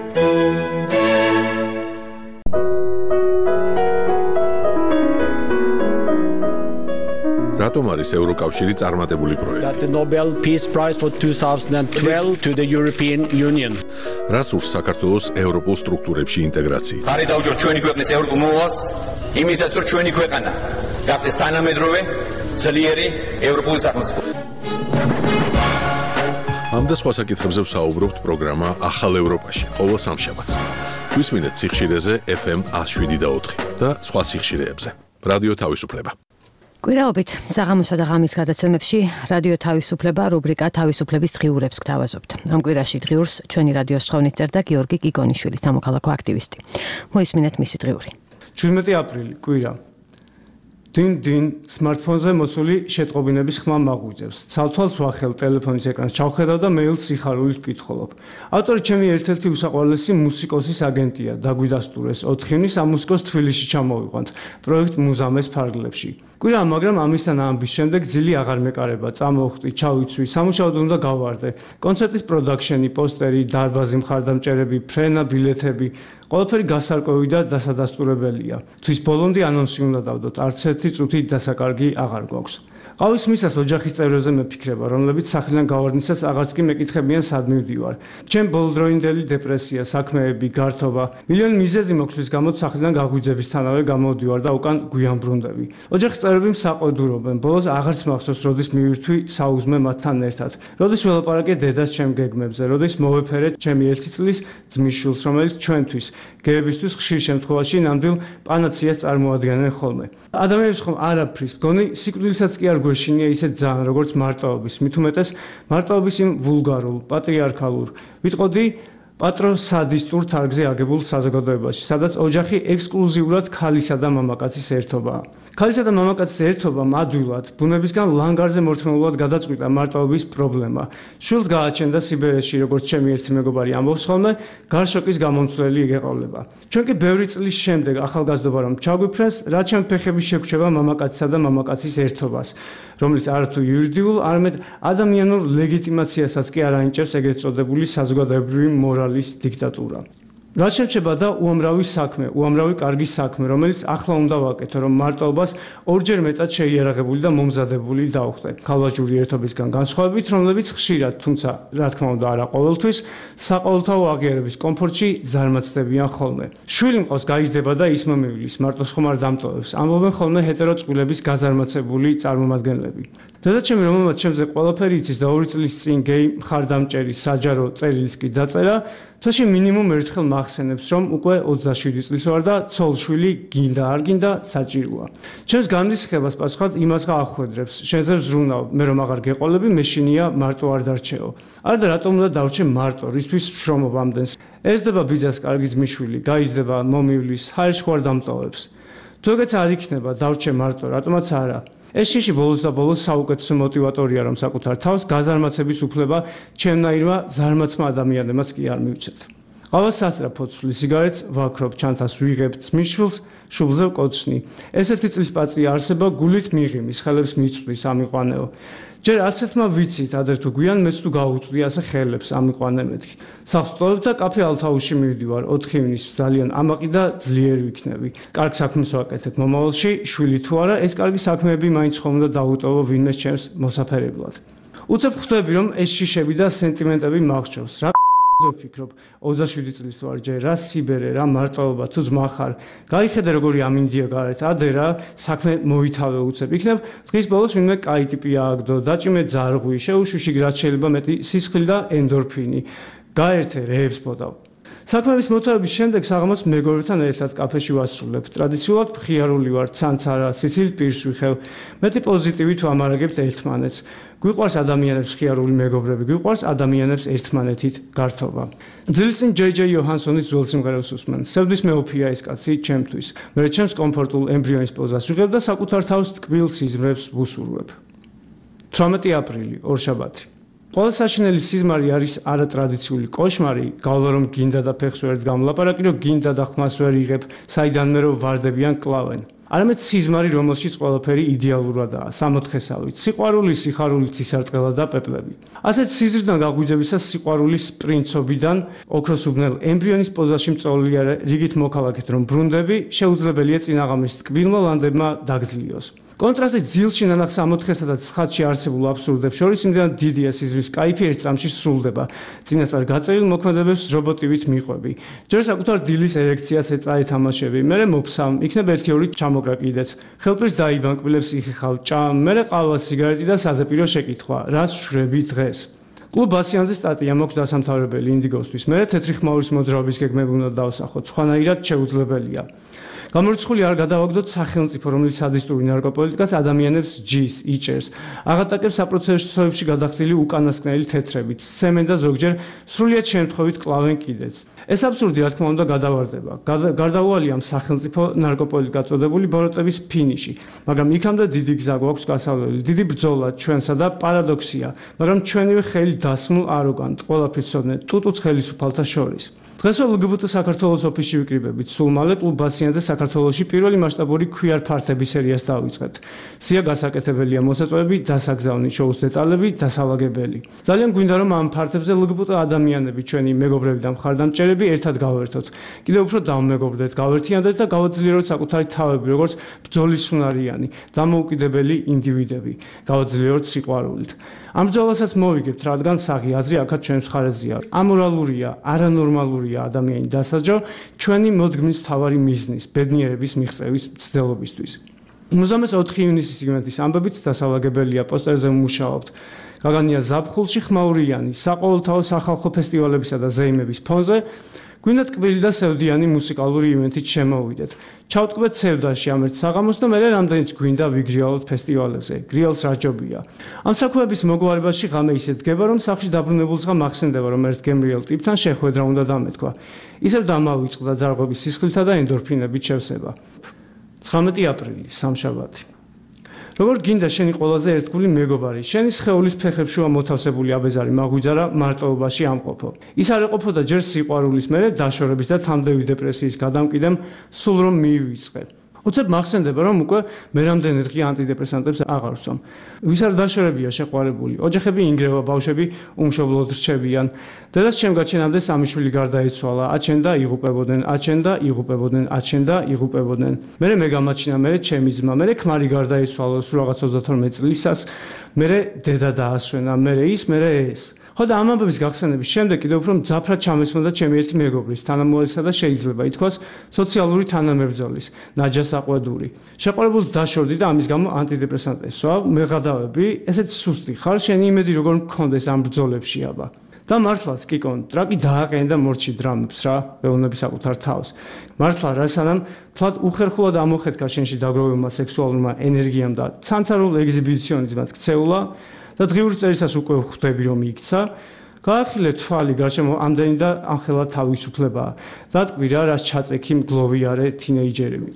რატომ არის ევროკავშირი წარმატებული პროექტი? The Nobel Peace Prize for twenty twelve to the European Union. რას ურს საქართველოს ევროპულ სტრუქტურებში ინტეგრაცია? ხარი დაუჭერთ ჩვენი ქვეყნის ევროპულ მოვალს, იმისაც რომ ჩვენი ქვეყანა გახდეს თანამედროვე, ძლიერი ევროპული სახელმწიფო. ამ და სხვა საკითხებზე ვსაუბრობთ პროგრამა ახალ ევროპაში, ყოველ სამშაბათს. გვისმინეთ სიხშირეზე ეფ ემ one oh seven და ოთხი და სხვა სიხშირეებზე. რადიო თავისუფლება. კვირაობით საღამოსა და ღამის გადაცემებში რადიო თავისუფლება რუბრიკა თავისუფლების დღიურებს გთავაზობთ. ამ კვირაში დღიურს ჩვენი რადიოს თხოვნით წერდა გიორგი გიგონიშვილი, სამოქალაქო აქტივისტი. მოისმინეთ მისი დღიური. შვიდმეტი აპრილი, კვირა. დინ დინ სმარტფონზე მოსული შეტყობინების ხმა მაღვიძებს. ცალთვალს ვახელ ტელეფონის ეკრანს ჩავხედავ და მეილს სიხარულით ვკითხულობ. ავტორი ჩემი ერთ-ერთი უსაყვარლესი მუსიკოსის აგენტია, დაგვიდასტურეს ოთხივნის ამ მუსიკოს თბილისში ჩამოვიყვანთ პროექტ მუზამეს ფარგლებში. კვირა, მაგრამ ამისთან ამბის შემდეგ ძილი აღარ მეკარება, წამოვხდი, ჩავიცვი, სამუშაოდ უნდა გავვარდე. კონცერტის პროდაქშენი, პოსტერი, დარბაზი, მხარდამჭერები, ფრენა, ბილეთები ყველაფერი გასარკვევი და დასადასტურებელია. თვის ბოლომდე ანონსი უნდა დავდოთ, არც ერთი წუთი დასაკარგი აღარ გვაქვს. ყავის მისას ოჯახის წევრებზე მეფიქრება, რომლებიც სახლიდან გავარდნისას აღარც კი მეკითხებიან სად მივდივარ. ჩემ ბოლოდროინდელი დეპრესია, საქმეები, გართობა, მილიონი მიზეზი მოხსვის გამო სახლიდან გაღვიძებისთანავე გამოვდივარ და უკან გვიან ბრუნდები. ოჯახის წევრები მსაყვედურობენ, ბოლოს აღარც მახსოვს, როდის მივირთვი საუზმე მათთან ერთად. როდის ველაპარაკე დედას ჩემ გეგმებზე, როდის მოვეფერე ჩემი ერთი წლის ძმისშვილს, რომელიც ჩვენთვის, გეებისთვის ხშირ შემთხვევაში ნამდვილ პანაციას წარმოადგენენ ხოლმე. ადამიანებს ხომ არაფრის მგონი სიკვდილსაც კი არ გვეშინია ისე ძალიან როგორც მარტოობის, მით უმეტეს მარტოობის იმ ვულგარულ, პატრიარქალურ, ვიტყოდი პატროსადისტურ თარგზე აგებულ საზოგადოებაში, სადაც ოჯახი ექსკლუზიურად ქალისა და მამაკაცის ერთობაა. ქალისა და მამაკაცის ერთობა ადვილად, ბუნებისგან ლანგარზე მორთმეულად გადაწყვიტა მარტოობის პრობლემა. შვილს გააჩენდა სიბერეში, როგორც ჩემი ერთი მეგობარი ამბობს ხოლმე, გარშოკის გამომცვლელი იგეყოლება. ჩვენ კი ბევრი წლის შემდეგ ახალგაზრდობა რომ ჩაგვიფრენს, რა ჩემ ფეხები შეგრჩება მამაკაცისა და მამაკაცის ერთობას, რომელიც არათუ იურიდიულ, არამედ ადამიანურ ლეგიტიმაციასაც კი არ ანიჭებს ეგრეთ წოდებული საზოგადოებრივი მორალის დიქტატურა. რაც შეჩება და უამრავი საქმე, უამრავი კარგი საქმე, რომელიც ახლა უნდა ვაკეთო, რომ მარტოობას ორჯერ მეტად შეიარაღებული და მომზადებული დავხდე. ქალვაჟური ერთობისგან განსხვავებით, რომლებიც ხშირად, თუმცა რა თქმა უნდა არა ყოველთვის, საყოველთაო აღიარების კომფორტში ზარმაცდებიან ხოლმე. შვილი მყავს გაიზრდება და ის მომივლის, მარტოს ხომ არ დამტოვებს, ამბობენ ხოლმე ჰეტერო წყვილების გაზარმაცებული წარმომადგენლები. დედაჩემი რომელმაც ჩემზე ყველაფერი იცის და ორი წლის წინ გეი მხარდამჭერი საჯარო წერილს კი დაწერა, თოში მინიმუმ ერთხელ მახსენებს, რომ უკვე ოცდაშვიდი წლის ვარ და ცოლ-შვილი გინდა არ გინდა საჭიროა. ჩემს განრისხებას პასუხად იმას გაახვედრებს, შენზე ვზრუნავ, მე რომ აღარ გეყოლები, მეშინია მარტო არ დარჩეო. არ და რატომ უნდა დავრჩე მარტო, რისთვის შრომობ ამდენს. ეზრდება ბიძას კარგი ძმისშვილი, გაიზრდება, მომივლის, ჰაერში ხوار დამტოვებს. თუ ეგეც არ იქნება, დავრჩე მარტო, რატომაც არა. ეს შიში ბოლოს და ბოლოს საუკეთესო მოტივატორია, რომ საკუთარ თავს გაზარმაცების უფლება ჩემნაირმა ზარმაცმა ადამიანებმაც კი არ მივცეთ. ყავას სასწრაფ ფოცვლის სიგარეტს ვაქრობ, ჩანთას ვიღებ ძმისშვილს, შუბლზე ვკოცნი. ესეთი წლის პაწია არსება გულით მიღიმის, ხელებს მიწვდის ამიყვანეო. ჯერ არც ერთმა ვიცით, ადრე თუ გვიან მეც თუ გაუწვდი ასე ხელებს ამიყვანე მეთქი. სახლს ვტოვებ და კაფე ალთაუში მივდივარ, ოთხი ივნის ძალიან ამაყი და ძლიერი ვიქნები. კარგ საქმეს ვაკეთებ მომავალში, შვილი თუ არა, ეს კარგი საქმეები მაინც ხომ უნდა დაუტოვო ვინმეს ჩემს მოსაფერებლად. უცებ ხვდები, რომ ეს შიშები და სენტიმენტები მახრჩობს. რა ვფიქრობ, ოცდაშვიდი წლის ვარ ჯერ, რა სიბერე, რა მარტოობა, თუ ძმა ხარ. გაიხედე როგორი ამინდია გარეთ, ადე რა, საქმე მოითავე უცებ. იქნებ დღის ბოლოს ვინმე კაი ტიპი ააგდო, დაჭიმე ძარღვი, შეუშვიში რაც შეიძლება მეტი სისხლი და ენდორფინი. გაერთე რეებს ბოდავ. საქმეების მოთავების შემდეგ საღამოს მეგობრებთან ერთად კაფეში ვასრულებ. ტრადიციულად მხიარული ვარ, ცანც არა, სიცილით პირს ვიხევ. მეტი პოზიტივით ვამარაგებთ ერთმანეთს. გვიყვარს ადამიანებს ხიარული მეგობრები, გვიყვარს ადამიანებს ერთმანეთით გართობა. ძილწინ ჯეი ჯეი იოჰანსონის ძველ სიმღერას უსმენ. სევდის მეოფია ეს კაცი ჩემთვის. მე ჩემს კომფორტულ ემბრიონის პოზას ვიღებ და საკუთარ თავს ტკბილ სიზმრებს ვუსურვებ. თვრამეტი აპრილი, ორშაბათი. ყველა საშინელი სიზმარი არის არატრადიციული კოშმარი, გავლა რომ გინდა და ფეხს ვერ გამლაპარაკი, რომ გინდა და ხმას ვერ იღებ, საიდანმე რომ ვარდებიან კლავენ. არამედ სიზმარი, რომელშიც ყველაფერი იდეალურადაა, სამოთხესავით, სიყვარული, სიხარული, ცისარტყელა და პეპლები. ასეთ სიზრდან გაგვიძებისას სიყვარულის პრინცობიდან ოქროს უბნელ ემბრიონის პოზაში მწოლილი არა რიგით მოქალაქეთ, რომ ბრუნდები შეუძლებელია წინაღამის ტკბილმა ლანდებმა დაგძლიოს. კონტრასტი ძილში ნანახ სამოთხესა და ცხადში არსებულ აბსურდებს შორის იმდენად დიდია სიზმრის კაიფი ერთ წამში სრულდება. წინასწარ გაწერილ მოქმედებებს რობოტივით მიყვები. ჯერ საკუთარ დილის ერექციას ეწა ეთამაშები, მერე მოფსამ, იქნებ ერთი-ორი ჩამოგრა კიდეც. ხელფრის დაიბანკბილებს იხიხავ, ჭამ, მერე ყავა, სიგარეტი და საზეპირო შეკითხვა, რას ვშვრები დღეს. კლუბ ბასიანზე სტატია მოქვს დასამთავრებელი ინდიგოსთვის, მერე თეთრი ხმაურის მოძრაობის გეგმები უნდა დავსახოთ, სხვანაირად შეუძლებელია. გამორიცხული არ გადავაგდოთ სახელმწიფო, რომელიც სადისტური ნარკოპოლიტიკას ადამიანებს ჯის, იჭერს. აღატაკებს საპროცესოებში გადახდილი უკანასკნელი თეთრებით, სცემენ და ზოგჯერ სრულიად შემთხვევით კლავენ კიდეც. ეს აბსურდი, რა თქმა უნდა, გადავარდება. გარდაუვალია ამ სახელმწიფო ნარკოპოლიტიკა წოდებული ბოროტების ფინიში, მაგრამ იქამდე დიდი გზა გვაქვს გასავლელი, დიდი ბრძოლა ჩვენსა და პარადოქსია, მაგრამ ჩვენივე ხელი დასმულ აროგანტ, ყველაფრის ცოდნე, ტუტუც ხელისუფალთა შორის. დღესვე ელ გი ბი ტე საქართველოს ოფისში ვიკრიბებით. სულ მალე კლუბ ბასიანზე საქართველოში პირველი მასშტაბური ქუიარ ფართების სერიას დავიწყებთ. სია გასაკეთებელია მოსაწვევები, დასაგზავნი შოუს დეტალები, დასალაგებელი. ძალიან გვინდა რომ ამ ფართებზე ელ გი ბი ტე ადამიანები, ჩვენი მეგობრები და მხარდამჭერები ერთად გავერთოთ. კიდევ უფრო დავმეგობრდეთ, გავერთიანდეთ და გავაძლიეროთ საკუთარი თავები, როგორც ბრძოლისუნარიანი, დამოუკიდებელი ინდივიდები. გავაძლიეროთ სიყვარულით. ამ ბრძოლასაც მოვიგებთ, რადგან საღი აზრი აქაც ჩვენს მხარეზეა. ამორალურია, არანორმალურია ადამიანი დასაჯო ჩვენი მოდგმის მთავარი მიზნის, ბედნიერების მიღწევის მცდელობისთვის. მუზამეს ოთხი ივნისის სიგნალის ამბებით დასალაგებელია პოსტერზე ვმუშაობთ. გაგანია ზაფხულში ხმაურიანი, საყოველთაო სახალხო ფესტივალებისა და ზეიმების ფონზე გვინდა ტკბილი და სევდიანი მუსიკალური ივენთით შემოვიდეთ. ჩავტკბეთ სევდაში ამ ერთ საღამოს და მერე რამდენიც გვინდა ვიგრიალოთ ფესტივალებზე. გრიალს რაჯობია. ამ საქმეების მოგვარებაში ღამე ისე დგება, რომ სახლში დაბრუნებულს გამახსენდება, რომ ერთ გემრიელ ტიპთან შეხვედრა უნდა დამეთქვა. ისევ დამავიწყდა ძარღვების სისხლითა და ენდორფინებით შევსება. ცხრამეტი აპრილი, სამშაბათი. როგორ გინდა შენი ყველაზე ერთგული მეგობარი, შენი სხეულის ფეხებშუა მოთავსებული აბეზარი მაგვიძარა მარტოობაში ამყოფო. ის არ ეყოფოდა ჯერ სიყვარულის, მერე დაშორების და თამდევი დეპრესიის გადამკიდემ, სულ რომ მიივიწყე. უცებ მახსენდება, რომ უკვე მე რამდენი დღე ანტიდეპრესანტებს აღარ ვსვამ. ვის არ დაშორებია შეყვარებული, ოჯახები ინგრევა, ბავშვები უმშობლოდ რჩებიან. დედას ჩემ გაჩენამდე სამი შვილი გარდაიცვალა, აჩენდა იღუპებოდნენ, აჩენდა იღუპებოდნენ, აჩენდა იღუპებოდნენ. მერე მე გამაჩინა, მერე ჩემი ძმა, მერე ქმარი გარდაიცვალა სულ რაღაც ოცდათორმეტ წლისას, მერე დედა დაასვენა, მერე ის, მერე ეს. ხო და ამ ამბების გახსენების შემდეგ კიდევ უფრო მძაფრად ჩამესმოდა ჩემი ერთი მეგობრის, თანამოვალისა და შეიძლება ითქვას სოციალური თანამებრძოლის, ნაჯა საყვედური. შეყვარებულს დაშორდი და ამის გამო ანტიდეპრესანტებს ვსვავ, მეღადავები, ესეც სუსტი ხარ, შენი იმედი როგორ მქონდეს ამ ბრძოლებში აბა. და მართლაც კიკონ, ტრაკი დააყენე და მორჩი დრამებს რა, ვეუბნები საკუთარ თავს. მართლა რა სანამ თლად უხერხულად ამოხეთქა შენში დაგროვებულმა სექსუალურმა ენერგიამ და ცანცარულ ეგზიბიციონიზმად ქცეულა და დღიური წერისას უკვე ხვდები რომ იქცა, გაახილე თვალი გარშემო ამდენი და ამხელა თავისუფლებაა. დატკბი რა, რას ჩაწექი მგლოვიარე თინეიჯერებით.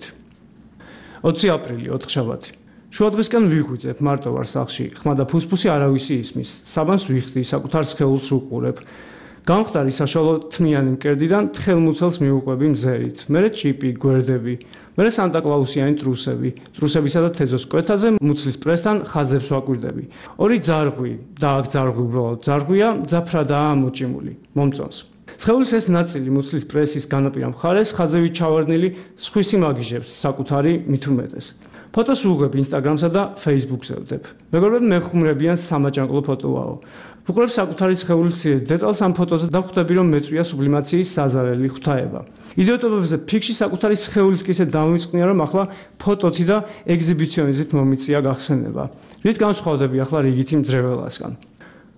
ოცი აპრილი, ოთხშაბათი. შუადღისკენ ვიღვიძებ, მარტო ვარ სახლში, ხმა და ფუსფუსი არავისი ისმის, საბანს ვიხდი, საკუთარ სხეულს ვუყურებ. გამხდარი საშუალო თმიანი მკერდიდან თხელმუცელს მიუყვები მზერით, მერე ჩიპი, გვერდები, მერე სანტა-კლაუსიანი ტრუსები, ტრუსებისა და თეზოს კვეთაზე მუცლის პრესთან ხაზებს ვაკვირდები. ორი ძარღვი და აქ ძარღვი უბრალოდ ძარღვია, მძაფრადაა ამოჭიმული, მომწონს. სხეულის ეს ნაწილი მუცლის პრესის განაპირა მხარეს ხაზევით ჩავარდნილი სხვისი მაგიჟებს საკუთარი მით უმეტეს. ფოტოს ვუღებ ინსტაგრამსა და ფეისბუქზე ვდებ. მეგობრებად მეხუმრებიან სამაჯანყლო ფოტოაო. ვუყურებ საკუთარი სხეულის მცირე დეტალს ამ ფოტოზე და ვხვდები რომ მეწვია სუბლიმაციის საზარელი ღვთაება. იდიოტობებზე ფიქში საკუთარი სხეულის კი ისე დამოვიწყნია რომ ახლა ფოტოთი და ეგზიბიციონიზმით მომიწია გახსენება. რით განსხვავდები ახლა რიგითი მძრეველასგან.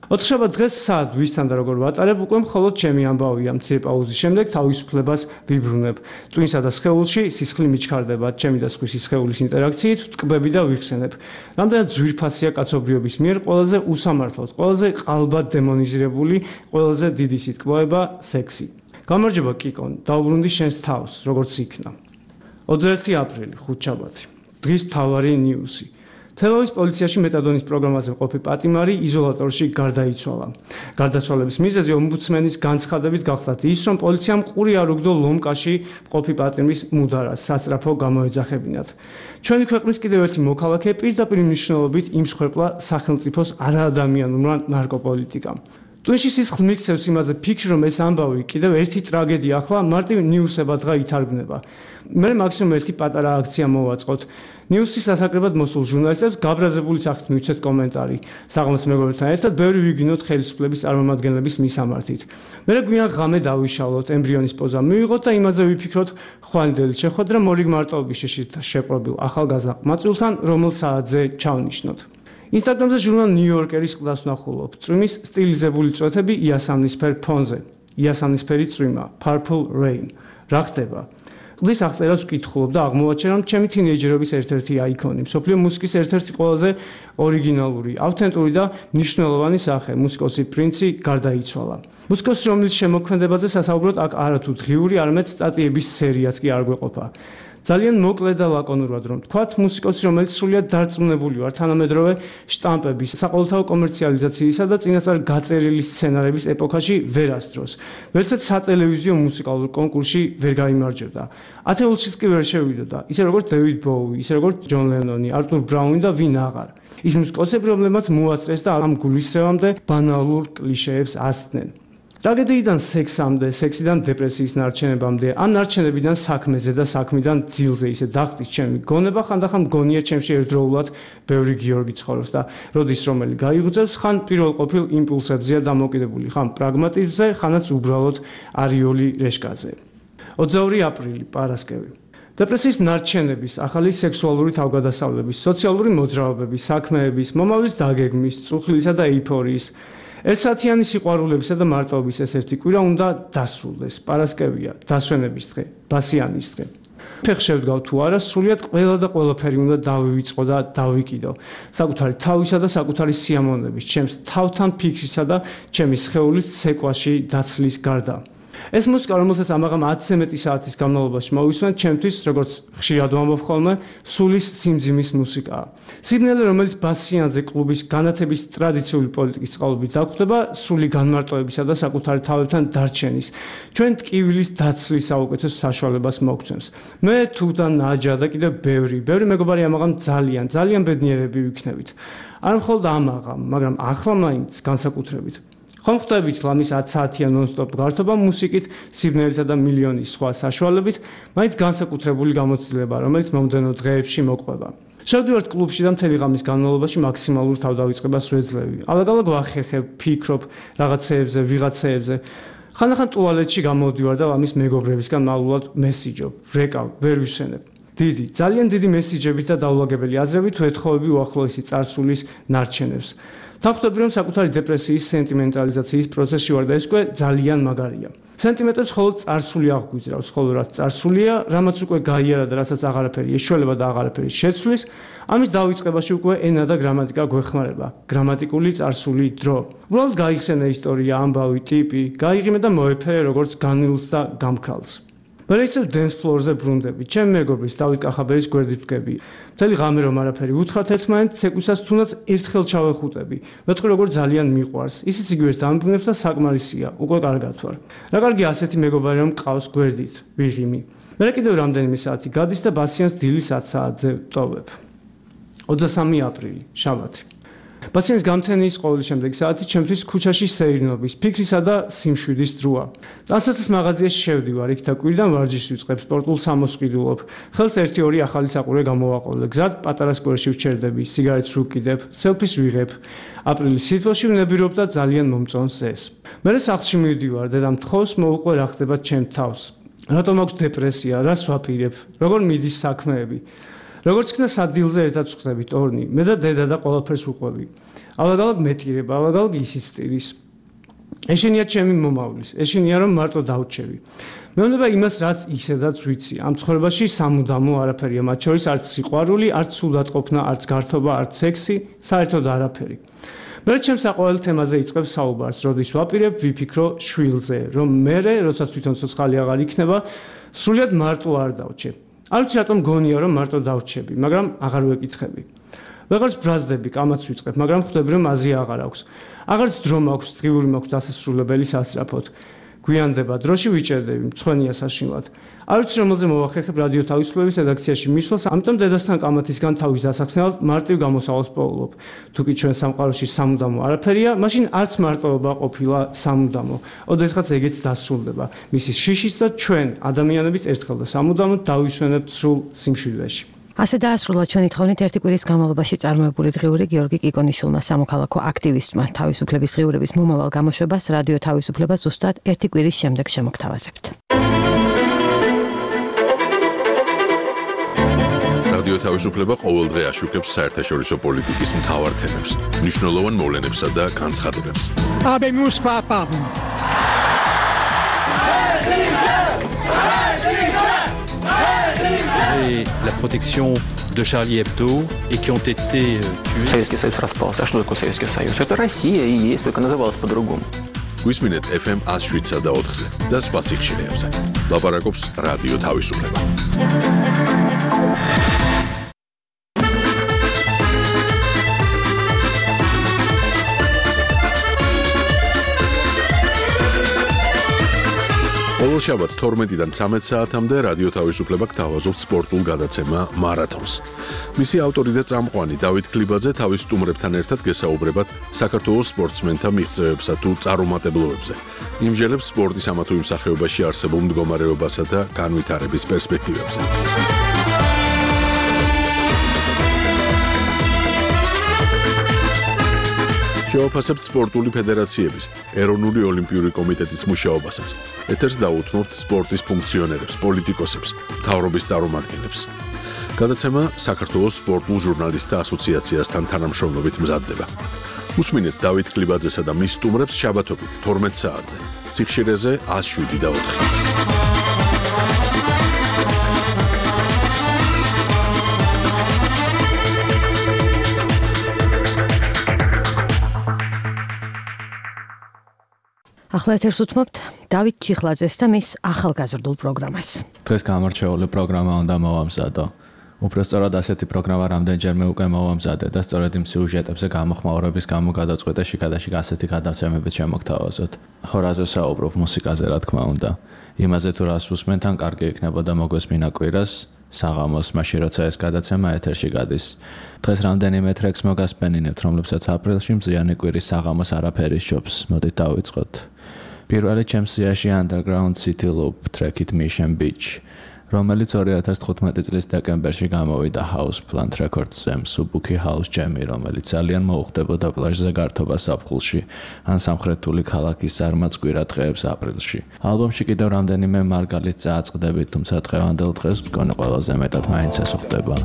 ოთხშაბათ დღეს სად ვისთან და როგორ ვატარებ, უკვე მხოლოდ ჩემი ამბავია. მცირე პაუზის შემდეგ თავისუფლებას ვიბრუნებ. წვინსა და სხეულში სისხლი მიჩქარდება, ჩემი და სხვისი სხეულის ინტერაქციით ვტკბები და ვიხსენებ. რამდენად ძვირფასია კაცობრიობის მიერ ყველაზე უსამართლოდ, ყველაზე ყალბად დემონიზირებული, ყველაზე დიდი სიტყვაება სექსი. გამარჯობა კიკონ, დაუბრუნდი შენს თავს, როგორც იქნა. ოცდაერთი აპრილი, ხუთშაბათი. დღის მთავარი ნიუსი. თელავის პოლიციაში მეტადონის პროგრამაზე მყოფი პატიმარი იზოლატორში გარდაიცვალა. გარდაცვალების მიზეზი ომბუდსმენის განცხადებით გახლდათ ის, რომ პოლიციამ ყური არ უგდო ლომკაში მყოფი პატიმრის მუდარას, სასწრაფო გამოეძახებინათ. ჩვენი ქვეყნის კიდევ ერთი მოქალაქე პირდაპირ მნიშვნელობით იმსხვერპლა სახელმწიფოს არაადამიანურმა ნარკოპოლიტიკამ. ტვინში სისხლს მიქცევს იმაზე ფიქრი, რომ ეს ამბავი კიდევ ერთი ტრაგედია ახლა მარტივ ნიუსებად გაითარგმნება. მე მაქსიმუმ ერთი პატარა აქცია მოვაწყოთ. ნიუსის სასაკრებად მოსულ ჟურნალისტებს გაბრაზებული სახით მივცეთ კომენტარი. საღამოს მეგობრებთან ერთად ბევრი ვიგინოთ ხელისუფლების წარმომადგენლების მისამართით. მე გვიან ღამე დავიშალოთ, ემბრიონის პოზა მივიღოთ და იმაზე ვიფიქროთ, ხვანდელი შეხვედრა მორიგ მარტოობის შეპყრობილ ახალგაზრდა ყმაწვილთან, რომელ საათზე ჩავნიშნოთ. ინსტაგრამზე ჟურნალ ნიუ-იორკერის კლას ვნახულობ. წვიმის სტილიზებული წვეთები იასამნისფერ ფონზე. იასამნისფერი წვიმა, Purple Rain. რა ხდება? ყდის აღწერას ვკითხულობ და აღმოვაჩენ, რომ ჩემი თინეიჯერობის ერთ-ერთი აიკონი, მსოფლიო მუსიკის ერთ-ერთი ყველაზე ორიგინალური, ავთენტური და მნიშვნელოვანი სახე, მუსიკოსი პრინცი გარდაიცვალა. მუსიკოსი, რომლის შემოქმედებაზე სასაუბროთ აქ არათუ დღიური, არამედ სტატიების სერიაც კი არ გვეყოფა. ძალიან მოკლე და ლაკონურად რომ თქვათ, მუსიკოსი, რომელიც სრულიად დარწმუნებული ვარ თანამედროვე შტამპების, საყოველთაო კომერციალიზაციისა და წინასწარ გაწერილი სცენარების ეპოქაში ვერ ასდროს. ვერცად სატელევიზიო მუსიკალურ კონკურსში ვერ გაიმარჯვდა. ათეულშიც კი ვერ შევიდოდა, ისე როგორც დევიდ ბოუი, ისე როგორც ჯონ ლენონი, არტურ ბრაუნი და ვინ აღარ. ის მუსიკოსები, რომლებმაც მოაწეს და ამ გულისრევამდე ბანალურ კლიშეებს ასწნენ. ტრაგედიიდან სექსამდე, სექსიდან დეპრესიის ნარჩენებამდე, ამ ნარჩენებიდან საქმეზე და საქმიდან ძილზე ისე დახტის ჩემი გონება, ხანდახან მგონია ჩემში ერთდროულად ბევრი გიორგი ცხოვრობს და როდის რომელი გაიღვწევს, ხან პირველ ყოფილ იმპულსებზეა დამოკიდებული, ხან პრაგმატიზმზე, ხანაც უბრალოდ არიული რეშკაზე. ოცდაორი აპრილი, პარასკევი. დეპრესიის ნარჩენების, ახალი სექსუალური თავგადასავლების, სოციალური მოძრაობების, საქმეების, მომავლის დაგეგმის, წუხლისა და ეიფორიის ერთსათიანი სიყვარულებისა და მარტოობის ეს ერთი კვირა უნდა დასრულდეს. პარასკევია, დასვენების დღე, ბასიანის დღე. ფეხ შევდგავ თუ არა, სრულიად ყველა და ყველაფერი უნდა დავივიწყო და დავიკიდო. საკუთარი თავისა და საკუთარი სიამოვნების, ჩემს თავთან ფიქრისა და ჩემი სხეულის ცეკვაში დაცლის გარდა. ეს მუსიკა, რომელსაც ამაღამ ათზე მეტი საათის განმავლობაში მოვისმენ, ჩემთვის, როგორც ხშირად ვამბობ ხოლმე, სულის სიმძიმის მუსიკაა. სიბნელე, რომელიც ბასიანზე კლუბის განათების ტრადიციული პოლიტიკის წყალობით დაგვხვდება, სრული განმარტოებისა და საკუთარი თავებთან დარჩენის, ჩვენ ტკივილის დაცლის საუკეთესო საშუალებას მოგცემს. მე თუ და ნაჯა და კიდევ ბევრი, ბევრი მეგობარი ამაღამ ძალიან, ძალიან ბედნიერები ვიქნებით. არ მხოლოდ ამაღამ, მაგრამ ახლა მაინც განსაკუთრებით. ხომ ხვდებით ლამის ათ საათიან ნონ-სტოპ გართობა მუსიკით, სიბნელითა და მილიონი სხვა საშუალებით, მაინც განსაკუთრებული გამოცდილება, რომელიც მომდევნო დღეებში მოყვება. შევდივართ კლუბში და მთელი ღამის განმავლობაში მაქსიმალურ თავდავიწყებას ვეძლევი. ალაგ-ალაგ ვახერხებ, ფიქრობ რაღაცეებზე, ვიღაცეებზე. ხანდახან ტუალეტში გამოვდივარ და ლამის მეგობრებისგან მალულად მესიჯობ, ვრეკავ, ვერ ვისვენებ. დიდი, ძალიან დიდი მესიჯებით და დაულაგებელი აზრებით ვეთხოვები უახლოესი წარსულის ნარჩენებს. თავხდები, რომ საკუთარი დეპრესიის სენტიმენტალიზაციის პროცესში ვარ და ეს უკვე ძალიან მაგარია. სენტიმენტებს მხოლოდ წარსული აღგვიძრავს, ხოლო რაც წარსულია, რამაც უკვე გაიარა და რასაც აღარაფერი ეშველება და აღარაფერი შეცვლის, ამის დავიწყებაში უკვე ენა და გრამატიკა გვეხმარება. გრამატიკული წარსული დრო. უბრალოდ გაიხსენე ისტორია, ამბავი, ტიპი, გაიღიმე და მოეფერე როგორც განილს და გამქრალს. მე ისევ dance floor-ზე ბრუნდები, ჩემი მეგობრის დავით კახაბერის გვერდით ვდგები. მთელი ღამე რომ არაფერი უთხრათ ერთმანეთს, ცეკვისას თუნდაც ერთხელ ჩავეხუტები. მეთქი როგორ ძალიან მიყვარს. ისიც იგივეს დამბნებს და საკმარისია, უკვე კარგად ვარ. რა კარგი ასეთი მეგობარი რომ მყავს გვერდით, ვიღიმი. მე კიდევ რამდენიმე საათი გადის და ბასიანს დილის ათ საათზე ვტოვებ. ოცდასამი აპრილი, შაბათი. ბასიანის გამთენის ყოველი შემდეგი საათი ჩემთვის ქუჩაში სეირნობის, ფიქრისა და სიმშვიდის დროა. ტანსაცმლის მაღაზიაში შევდივარ, იქ და კვირიდან ვარჯიშს ვიწყებ, სპორტულ სამოს ვყიდულობ. ხელს ერთი-ორი ახალი საყურე გამოვაყოლე. გზად პატარა სკვერში ვჩერდები, სიგარეტს ვუკიდებ, სელფის ვიღებ. აპრილის სიტყვაში ვნებირობ და ძალიან მომწონს ეს. მერე სახლში მივდივარ, დედამ თხოვს, მოუყვე რა ხდება ჩემ თავს. რატომ აქვს დეპრესია, რას ვაპირებ, როგორ მიდის საქმეები. როგორც იქნა სადილზე ერთად ვხდებით ორნი, მე და დედა და ყველაფერს ვუყვები. ალაგ-ალაგ მეტირება, ალაგ-ალაგ ისისტირის. ეშენია ჩემი მომავლის, ეშენია რომ მარტო დავჩევი. მე უნდა იმას რაც ისედაც ვიცი, ამ ცხოვრებაში სამუდამო არაფერია, მათ შორის არც სიყვარული, არც სულადყოფნა, არც გართობა, არც სექსი, საერთოდ არაფერი. მე ჩემს საყვარელ თემაზე იწყებს საუბარს, როდის ვაპირებ, ვიფიქრო შვილზე, რომ მე, როდესაც თვითონ ცოცხალი აღარ იქნება, სრულიად მარტო არ დავჩე. არ ვიცი რატომ გონია რომ მარტო დავჩები, მაგრამ აღარ ვეკითხები. ვეღარც ბრაზდები, კამაც ვიწყებ, მაგრამ ხვდები რომ აზია აღარ აქვს. აღარც დრო მაქვს, დღიური მაქვს დასასრულებელი სასწრაფოდ. გვიანდება, დროში ვიჭერდები, მწვენია საშინლად. არ ვიცი რომელზე მოვახერხებ რადიო თავისუფლების რედაქციაში მისვლას, ამიტომ დედასთან კამათისგან თავის დასახსნელად მარტივ გამოსავალს პოულობ. თუკი ჩვენ სამყაროში სამუდამო არაფერია, მაშინ არც მარტოობა ყოფილა სამუდამო. ოდესღაც ეგეც დასრულდება. მისის შიშიც და ჩვენ, ადამიანებიც ერთხელ და სამუდამოდ დავისვენებთ სრულ სიმშვიდეში. ასე დაასრულა ჩვენი თხოვნით ერთი კვირის განმავლობაში წარმოებული დღიური გიორგი კიკონიშვილმა სამოქალაქო აქტივისტმა თავისუფლების დღიურების მომავალ გამოშვებას რადიო თავისუფლება ზუსტად ერთი კვირის შემდეგ შემოგთავაზებთ. რადიო თავისუფლება ყოველდღე აშუქებს საერთაშორისო პოლიტიკის მთავარ თემებს, მნიშვნელოვან მოვლენებსა და განცხადებებს. Habemus papam. Et la protection de Charlie Hebdo et qui ont été tués. Советский Союз распался. А что такое Советский Союз? Это Россия и есть, только называлась по-другому. გვისმინეთ эф эм one oh seven და ოთხზე და სხვა სიხშირეებზე. ლაპარაკობს რადიო თავისუფლება. ყოველ შაბათს თორმეტიდან ცამეტ საათამდე რადიო თავისუფლება გთავაზობთ სპორტულ გადაცემა მარათონს. მისი ავტორი და წამყვანი დავით ქლიბაძე თავის სტუმრებთან ერთად გესაუბრებათ საქართველოს სპორტსმენთა მიღწევებსა თუ წარუმატებლობებზე. იმჟელებს სპორტის ამა თუ იმ სახეობაში არსებულ მდგომარეობასა და განვითარების პერსპექტივებზე. შევაფასებთ სპორტული ფედერაციების, ეროვნული ოლიმპიური კომიტეტის მუშაობასაც. ეთერს დაუთმობთ სპორტის ფუნქციონერებს, პოლიტიკოსებს, მთავრობის წარმომადგენლებს. გადაცემა საქართველოს სპორტულ ჟურნალისტთა ასოციაციასთან თანამშრომლობით მზადდება. უსმინეთ დავით ქლიბაძესა და მის სტუმრებს შაბათობით თორმეტ საათზე. სიხშირეზე one oh seven და ოთხი. ახლა ეთერს უთმობთ დავით ჩიხლაძეს და მის ახალგაზრდულ პროგრამას. დღეს გამორჩეული პროგრამა უნდა მოვამზადო. უბრალოდ ასეთი პროგრამა რამდენჯერმე უკვე მოვამზადე და სწორედ იმ სიუჟეტებზე გამოხმაურების გამო გადაწყვეტა შიგადაშიგ ასეთი გადაცემებით შემოგთავაზოთ. ხორაზე საუბრობ მუსიკაზე რა თქმა უნდა. იმაზე თუ რას უსმენთ, ან კარგი იქნებოდა მოგვესმინა კვირას, საღამოს, მაშინ როცა ეს გადაცემა ეთერში გადის. დღეს რამდენიმე ტრეკს მოგასპენინებთ, რომლებსაც აპრილში მზიანი კვირის საღამოს არაფერი სჯობს. მოდით დავიწყოთ. პირველი ჩემს სიაში Underground City Loop ტრეკით Mission Beach, რომელიც ორი ათას თხუთმეტი წლის დეკემბერში გამოვიდა House Plant Records-ზე, Subuki House Jam-ი, რომელიც ძალიან მოუხდებოდა პლაჟზე გართობა საფხულში, ან სამხრეთული ქალაქის ზარმაც კვირა დღეებს აპრილში. ალბომში კიდევ რამდენიმე მარგალით წააწყდებით, თუმცა დღევანდელ დღეს მგონი ყველაზე მეტად მაინც ეს ხდება.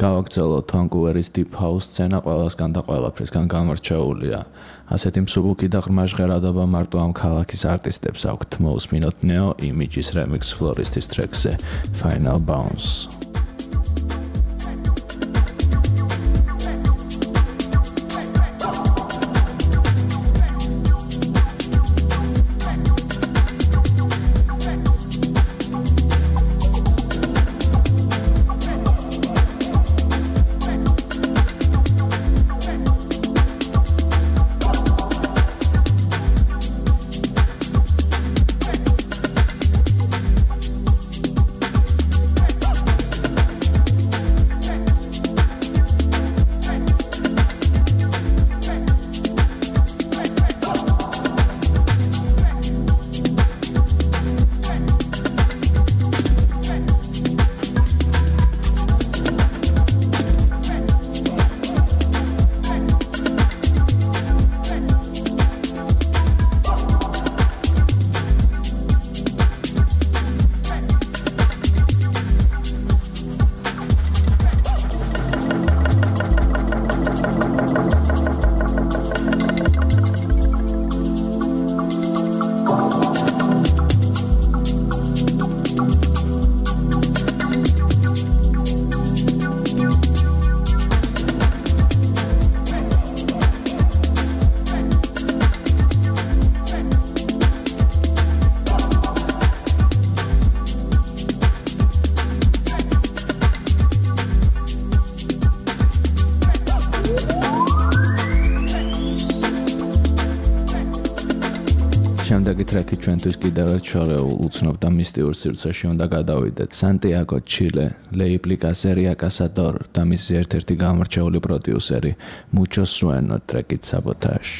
გავაგრძელოთ Vancouver-ის deep house სცენა ყველასგან და ყველაფრისგან გამორჩეულია. ასეთი მსუბუქი და ღრმა ჟღერადობა მარტო ამ ქალაქის არტისტებს აქვთ. მოусმინოთ Neo Images remix Floristis track-ზე Final Bounce. შემდეგი ტრეკი ჩვენთვის კიდევ ერთ შორეულ უცნობ და მისტიურ სივრცეში უნდა გადავიდეთ. Santiago Chile, ლეიბლი Caseria Cazador და მისი ერთ-ერთი გამორჩეული პროდიუსერი Mucho Sueno ტრეკით Sabotage.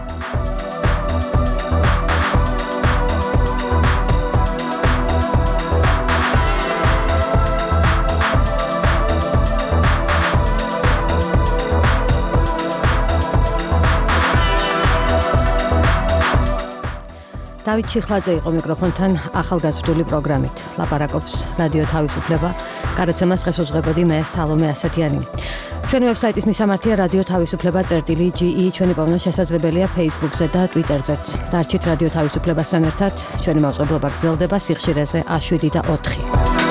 დავით ჩიხლაძე იყო მიკროფონთან ახალგაზრდული პროგრამით. ლაპარაკობს რადიო თავისუფლება. გადაცემას ხელშეუწყებოდი მე სალომე ასათიანი. ჩვენი ვებსაიტის მისამართია რადიო თავისუფლება წერტილი ჯი ი. ჩვენი პოვნა შესაძლებელია Facebook-ზე და Twitter-ზეც. დარჩით რადიო თავისუფლებასთან ერთად. ჩვენი მაუწყებლობა გრძელდება სიხშირეზე შვიდი და ოთხი.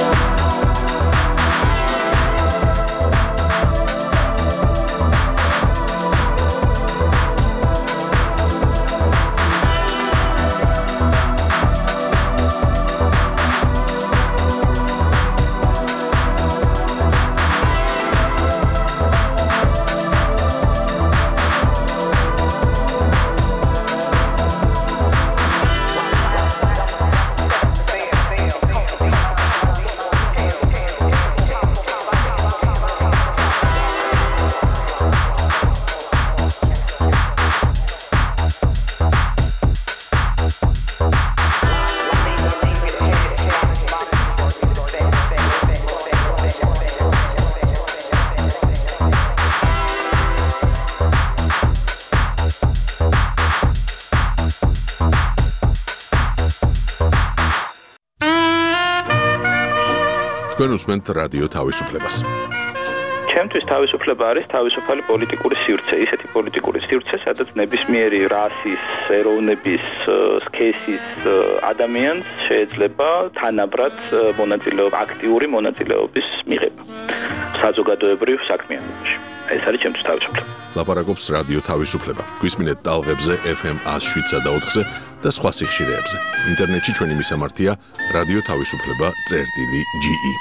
თქვენ უსმენთ რადიო თავისუფლებას. ჩემთვის თავისუფლება არის თავისუფალი პოლიტიკური სივრცე, ისეთი პოლიტიკური სივრცე, სადაც ნებისმიერი რასის, ეროვნების, სქესის ადამიანს შეიძლება თანაბრად მონაწილეობა, აქტიური მონაწილეობის მიღება საზოგადოებრივ საქმიანობაში. ეს არის ჩემთვის თავისუფლება. ლაპარაკობს რადიო თავისუფლება. გვისმინეთ ტალღებზე ეფ ემ შვიდსა და ოთხზე და სხვა სიხშირეებზე. ინტერნეტში ჩვენი მისამართია რადიო თავისუფლება წერტილი ჯი ი.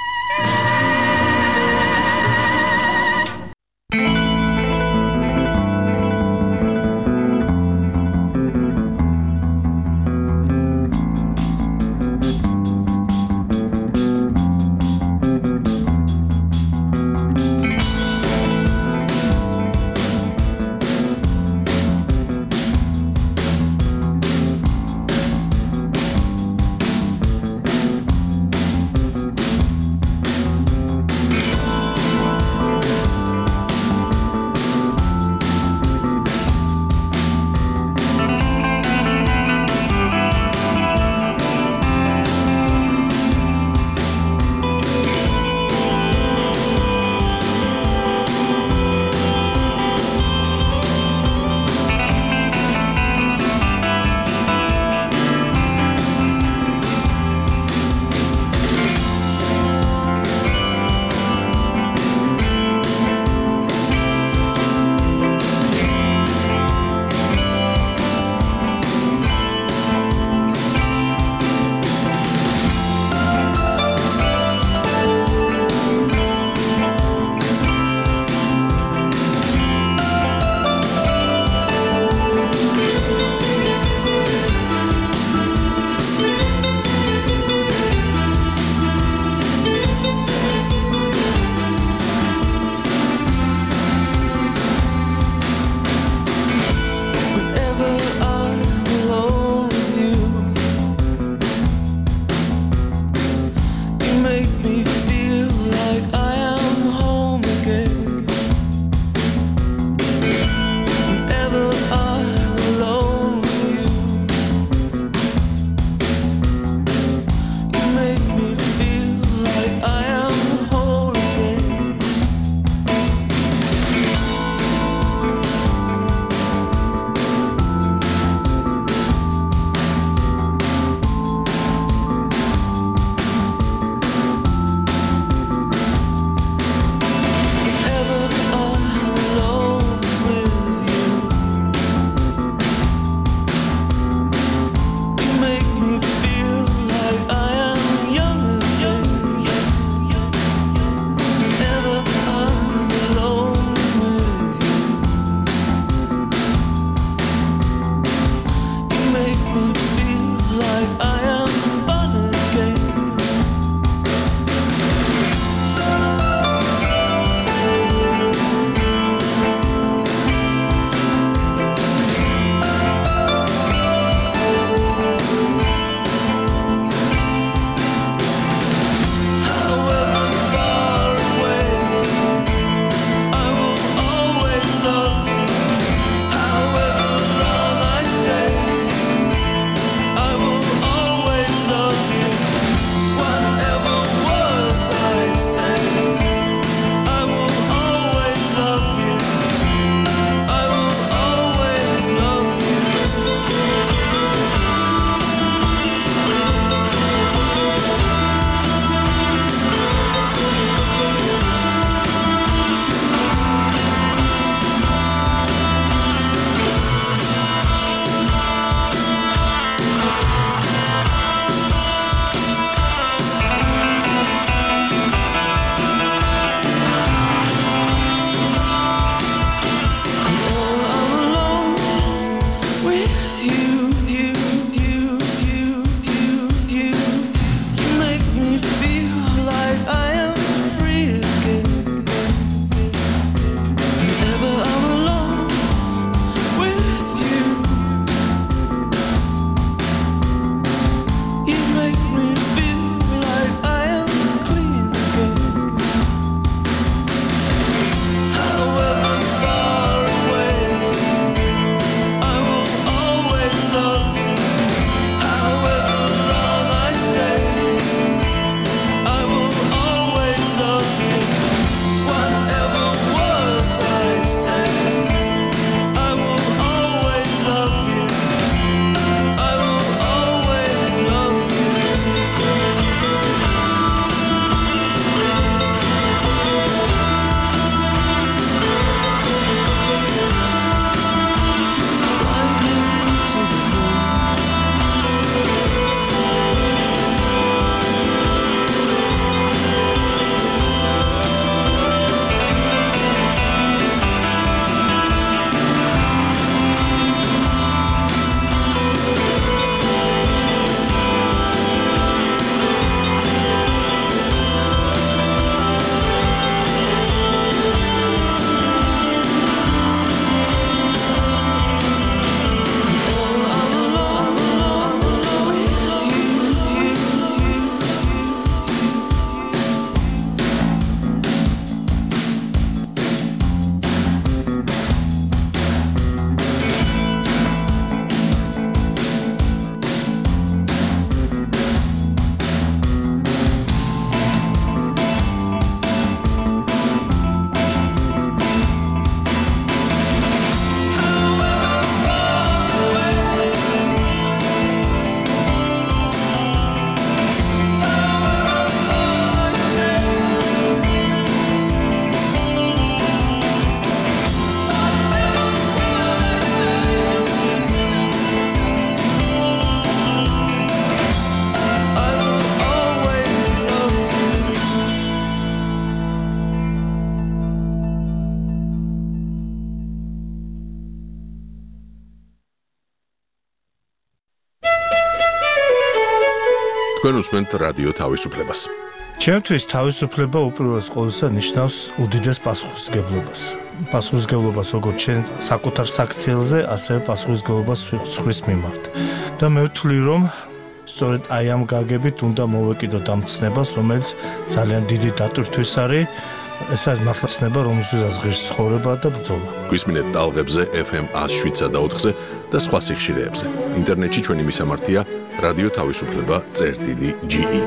თქვენ უსმენთ რადიო თავისუფლებას. ჩემთვის თავისუფლება უპირველეს ყოვლისა ნიშნავს უდიდეს პასუხისმგებლობას. პასუხისმგებლობას როგორც ჩვენ საკუთარ საქციელზე, ასევე პასუხისმგებლობას სხვის მიმართ. და მე ვთვლი, რომ სწორედ აი ამ გაგებით უნდა მოვეკიდოთ ამ ცნებას, რომელიც ძალიან დიდი დატვირთვის არის. ეს არის მართლა ცნება, რომელსაც ღირს ცხოვრება და ბრძოლა. გვისმინეთ ტალღებზე ეფ ემ one oh seven და ოთხზე და სხვა სიხშირეებზე. ინტერნეტში ჩვენი მისამართია რადიო თავისუფლება წერტილი ჯი ი.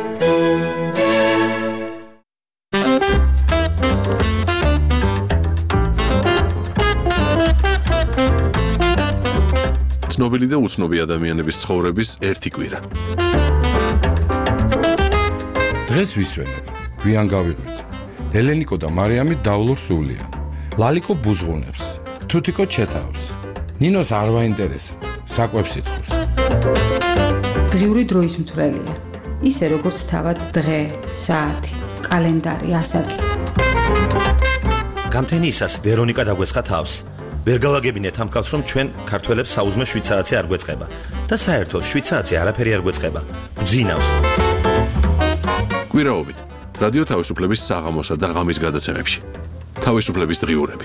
ცნობილი და უცნობი ადამიანების ცხოვრების ერთი კვირა. დღეს ვისვენებ, გვიან გავიღვიძე. ელენიკო და მარიამი დავლურ სულიან. ლალიკო ბუზღუნებს, თუთიკო ჩეთავს. ნინოს არ ვაინტერესებს, საკვებს ითხოვს. დღიური დროის მთვრელია. ისე როგორც თავად დღე, საათი, კალენდარი, ასაკი. გამთენიისას ვერონიკა დაგვესხა თავს. ვერ გავაგებინეთ ამ კაცს, რომ ჩვენ ქართველებს საუზმე შვიცარაცი არ გვეწყება და საერთოდ შვიცარაცი არაფერი არ გვეწყება. გძინავს. კვირაობით რადიო თავისუფლების საღამოსა და ღამის გადაცემებში. თავისუფლების დღიურები.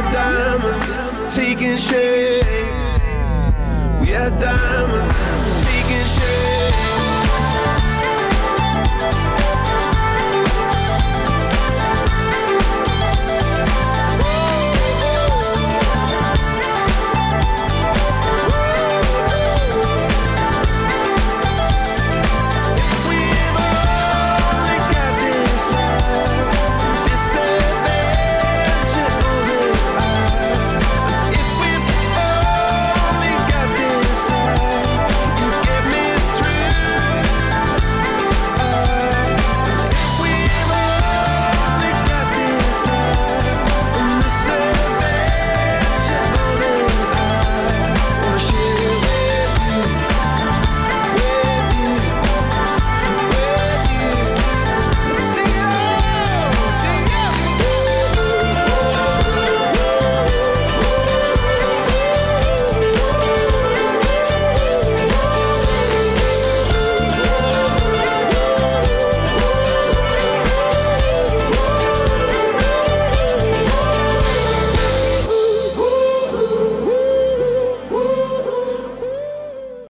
Taking shape, we are diamonds.